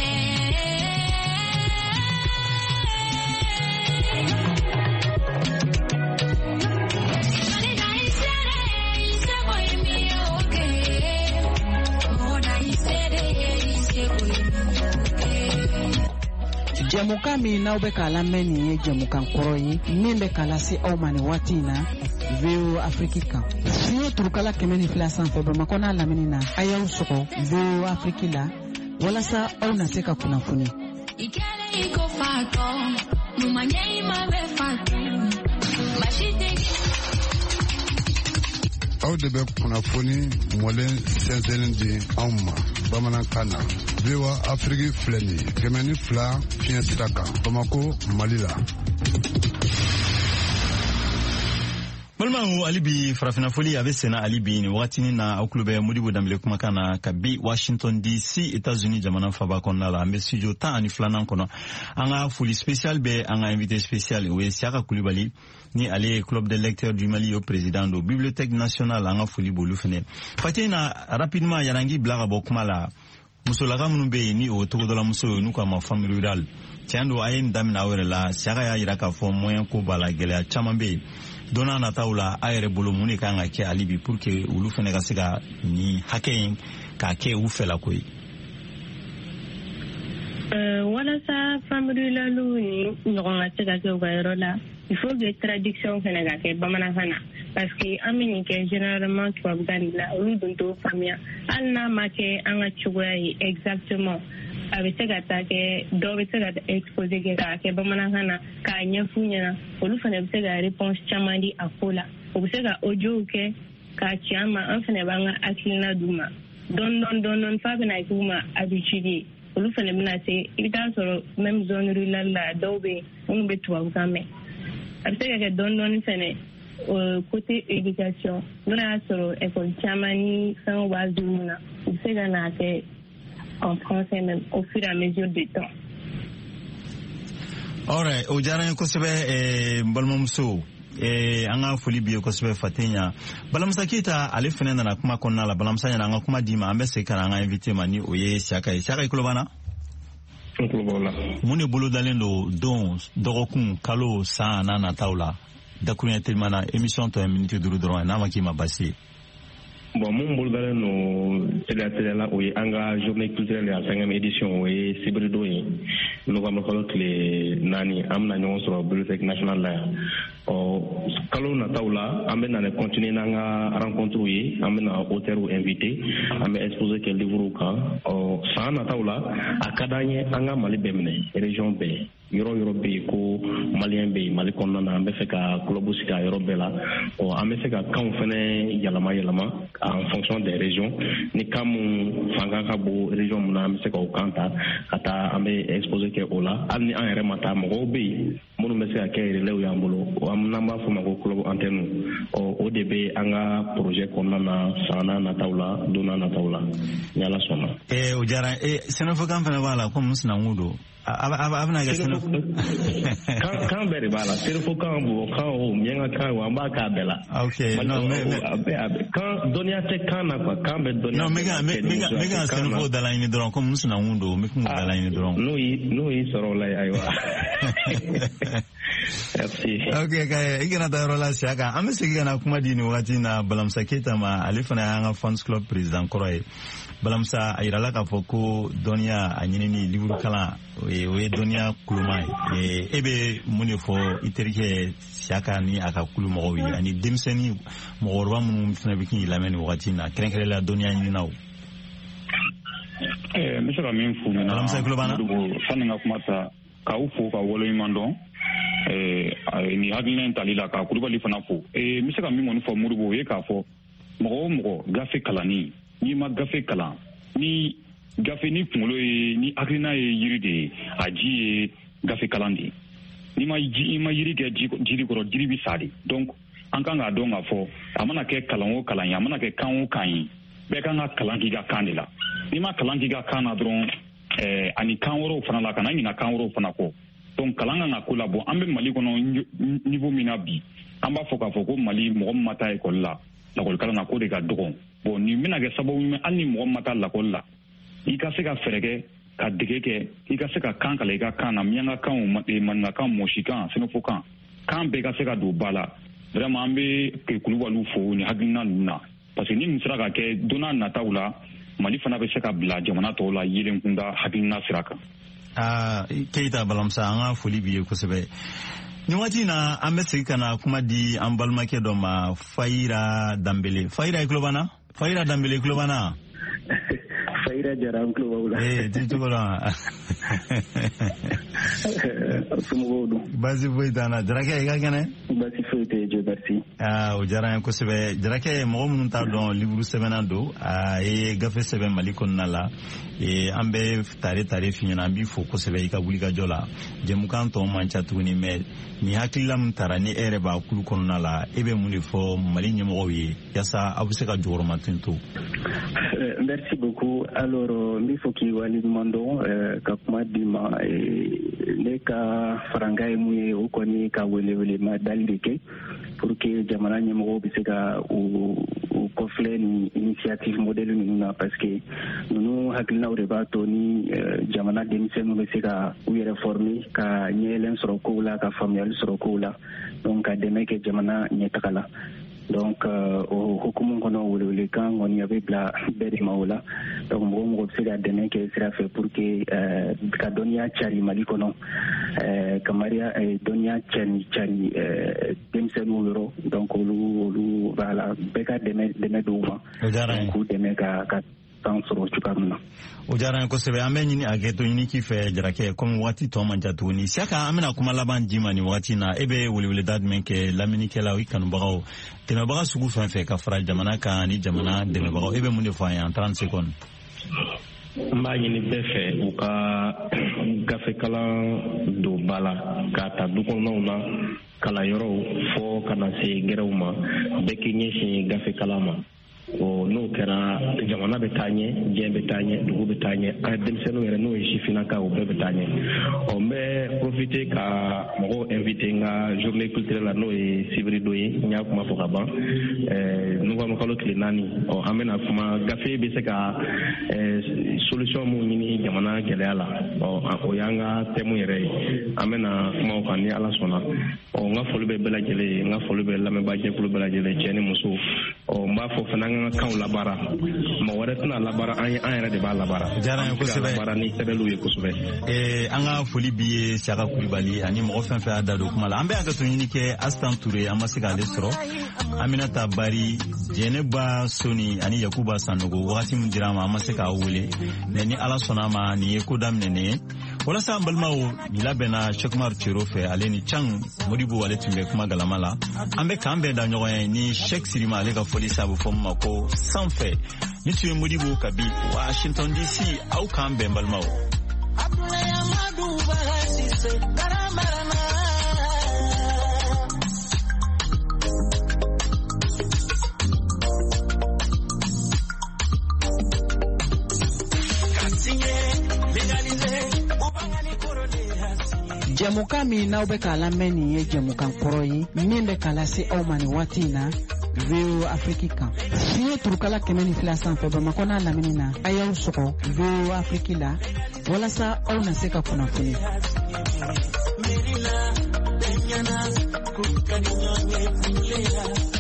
Jamuka mi na ube kala meni ye jamukan koro ye min be kala si aw mani wati na Veo Afrika. Siye turukala kemeni fila sanfɛ Bamakɔ n'a lamini na a y'aw sɔgɔ Veo Afriki la walasa aw na se ka kunnafoni. Aw de bɛ kunnafoni mɔlen sɛnsɛnnin di anw ma bamanankan na. Veo Afriki filɛ nin ye 102 fiɲɛ sira kan Bamako Mali la. Balmamu alibi farafina foli a bɛ senna alibi ni wagati na aw tulo bɛ Modibo Dambele kumakan na ka bi Washington DC États-Unis jamana faba kɔnɔna la an bɛ studio 12 kɔnɔ an ka foli spécial bɛ an ka invité spécial o ye Siaka Kulibali ni ale ye club de lecteurs du Mali au président do bibliothèque nationale an ka foli bolu fɛnɛ fati na rapidement yarangi bila ka bɔ kuma la musolaka minnu bɛ yen ni o togodola muso n'u ka ma femme rurale tiɲɛ don a ye nin daminɛ aw yɛrɛ la Siaka y'a yira k'a fɔ moyen ko b'a la gɛlɛya caman bɛ yen donna nataw la a yɛrɛ bolo mun de kan ka kɛ alibi pour que olu fɛnɛ ka se ka ni hakɛ in k'a kɛ u fɛla ko ye. Walasa familulalu ni ɲɔgɔn ka se ka kɛ u ka yɔrɔ la il faut que traduction fɛnɛ ka kɛ bamanankan na parce que an bɛ nin kɛ généralement tubabukan de la olu dun t'o faamuya hali n'a ma kɛ an ka cogoya ye exactement a bɛ se ka taa kɛ dɔw bɛ se ka exposé kɛ k'a kɛ bamanankan na k'a ɲɛfu ɲɛna olu fana bɛ se ka réponse caman di a ko la o bɛ se ka audio kɛ k'a ci an ma an fana b'an ka hakilina d'u ma dɔɔni f'a bɛna k'u ma habitude ye olu fana bɛna se i bɛ taa sɔrɔ même zone rurale la dɔw bɛ yen minnu bɛ tubabukan mɛn a bɛ se ka kɛ dɔɔni fana côté éducation n'o y'a sɔrɔ école caman ni fɛnw b'a zone na u bɛ se ka n'a kɛ en français même au fur et à mesure du temps. Alright, o diyara n ye kosɛbɛ balimamuso an ka foli bi ye kosɛbɛ Fatiɲa balimamusa Keyita ale fɛnɛ nana kuma kɔnɔna la balimamusa ɲɛna an ka kuma di ma an bɛ segin ka na an ka invité ma ni o ye Siaka ye Siaka i tulo b'an na? N tulo b'aw la. Mun de bolo dalen don don dɔgɔkun kalo san n'a nataw la dakuruɲɛ teliman na émission tɔ ye minute 5 dɔrɔn n'a ma k'i ma basi ye. Bon, mun bolodalen no teliya la o ye an ka journée culturelle ya 5e édition o ye sibirido ye novembre kalo tile 4 an bɛna ɲɔgɔn sɔrɔ bibliothèque nationale la yan kalo nataw la an bɛna continuer n'an ka rencontre ye an bɛna auteur invité an bɛ exposé kɛ livre kan san nataw la a ka d'an ye an ka Mali bɛɛ minɛ région bɛɛ yɔrɔ bɛ yen ko malien bɛ yen Mali kɔnɔna na an bɛ fɛ ka club sigi a yɔrɔ bɛɛ la an bɛ fɛ ka kanw fɛnɛ yɛlɛma en fonction des régions ni kan mun fanga ka bon région mun na an bɛ se k'o kan ta ka taa an bɛ exposé kɛ o la hali ni an yɛrɛ ma taa mɔgɔw bɛ yen minnu bɛ se ka kɛ relais y'an bolo n'an b'a fɔ ma ko club antenne o de bɛ an ka projet kɔnɔna na san nataw la don n'a nataw la ni Ala sɔnna. O diyara sɛnɛfɔkan fɛnɛ b'a la komi sinankun don. A bɛna kɛ sɛnɛ kan bɛɛ de b'a la sɛnɛfɔkan bɔ kan o miɲanka kan o an b'a k'a bɛɛ la. Ok non mais kan dɔnniya tɛ kan na quoi kan bɛ dɔnniya. Non n bɛ ka sɛnɛfɔw dalaɲini dɔrɔn komi sinankun don n bɛ kun dalaɲini dɔrɔn. N'o y'i sɔrɔ o la ayiwa. Merci. Okay, kay igana ta rola siaka. Ame sigana kuma dini wati na Balamsa Keita ma alifana yanga fans club president Koroye. Balamsa ayirala ka foko donia anyini livre kala we donia kuluma ebe mune fo iterike siaka ni aka kuluma wi ani demseni mogorwa mun fina bikin lameni wati na krenkere la donia ni naw. Monsieur Ramin Fou na Balamsa Globana saninga kumata ka ufu ka wolo imando ni haglen talila ka kurubali fana fo monsieur Ramin woni fo murubo ye ka fo mogo gafe kalani ni ma gafe kala ni gafe ni kungolo ni akrina yiri de aji gafe kalandi ni ma yiri ke jiri koro jiri bi sadi donc an kan ga don ga fo amana ke kalanwo kalan ya amana ke kanwo kan be kan ga kalanki ga kanila ni ma kalanki ga kana dron ani kanworo fana la kana ni na kanworo fana ko donc kalanga na kula bo ambe mali kono niveau mina bi amba foka foko mali mo mata école la lakol kala na ko de ga dogon bon ni mina ga sababu mi anni mo mata lakol la i ka se ka ferege ka degeke i ka se ka kankala i ka kana mianga kan o mate manna kan moshikan sino fokan kan be ka se ka do bala vraiment ambe ke kulubalu fo ni hagina nuna parce que ni misra ka ke dona na tawla mali fana be se ka bla jamana to la yelen kunda hagina siraka Keita Balamsa anga foli biye kusebe ni wati na amesi kana kuma di ambalma ke do ma Faira Dambele Faira Globana Faira Dambele Globana Faira Jaram Globala titola sumugodu bazi boydana jarake ga gane basi foite je merci o jaran ko sebe jarake mo mun ta don livre sebenando e gafe sebe malikon nala e ambe tare finyana bi fo ko sebe ka bulika jola jemu kan to mancha tuni me ni hakilla mun tarani ere ba kulu kon nala ebe mun fo mali nyemo wi yasa abuse ka joro matinto. Merci beaucoup. Alors mi fo ki wali mando ka kuma dima ne ka faranga mu o koni ka wele ma dalike pour que jamana nyemo bi se ka o kofle ni initiative modèle nuna parce que nous hakilna o reba to ni jamana demisenu be se ka u reformer ka nyelen soro la ka familial soro la donc ka demeke jamana nyetakala donc au hukumu kono wole kan on y avait bla beri maula donc mo se ga dene ke sera fait pour que ka donia chari mali kono kamaria donia chari demse nulo donc lu voilà beka deme douma donc deme ka tansoro chukamna o jaran ko sebe ameni ni ageto ni ki fe jarake comme wati to manja tuni saka amena kuma laban jima ni wati na ebe wole dad menke lamini ke la wikanu bago tena baga sugu fa fe ka fara jamana ka ni jamana de bago ebe mun fa ya 30 secondes mba ni befe uka gafe kala do bala ka ta dukon na kala yoro fo kana se gerewma beki nyeshi gafe kala ma o no kera jamana betanye jembe tanye dugu betanye ka demseno yere no yi fina ka o be betanye o me profiter ka mo inviter nga journée culturelle la no e sibri doyi nya kuma fo kaba no va mo kalo klinani o amena kuma gafe be se ka solution mo ni jamana gele ala o yanga temu yere amena kuma o kan ni ala sona o nga folu be bela gele nga folu be lambe ba je folu bela gele cheni muso o mba fo fana kan labara ma wara tana labara an yɛrɛ de b'a labara jaran ko sɛbɛ labara ni sɛbɛlu ye kosɛbɛ an ka foli bi ye Saka Kulibali ani mɔgɔ fɛn fɛn da do kuma la an bɛ ka to ɲini kɛ Astan Touré an ma se k'ale sɔrɔ Aminata Bari Jɛnɛba Soni ani Yakuba Sanogo wagati min dira ma an ma se k'a wele mais ni Ala sɔnna ma nin ye ko daminɛ nin ye walasa an balimaw ni labɛnna Cheikhmar Tiro fɛ ale ni Cang Modibo ale tun bɛ kuma galama la an bɛ k'an bɛɛ da ɲɔgɔn ye ni Cheikh Sirima ale ka foli sabu fɔ ma ko sanfɛ ni tun ye Modibo kabi Washington DC aw k'an bɛn balimaw Jamuka min n'aw bɛ k'a lamɛn nin ye jamukan kɔrɔ ye min bɛ k'a lase aw ma nin waati in na VOA Afrique kan fiɲɛ turukala 102 sanfɛ Bamakɔ n'a lamini na a y'aw sɔgɔ VOA Afrique la walasa aw na se ka kunnafoni kaninyonye lea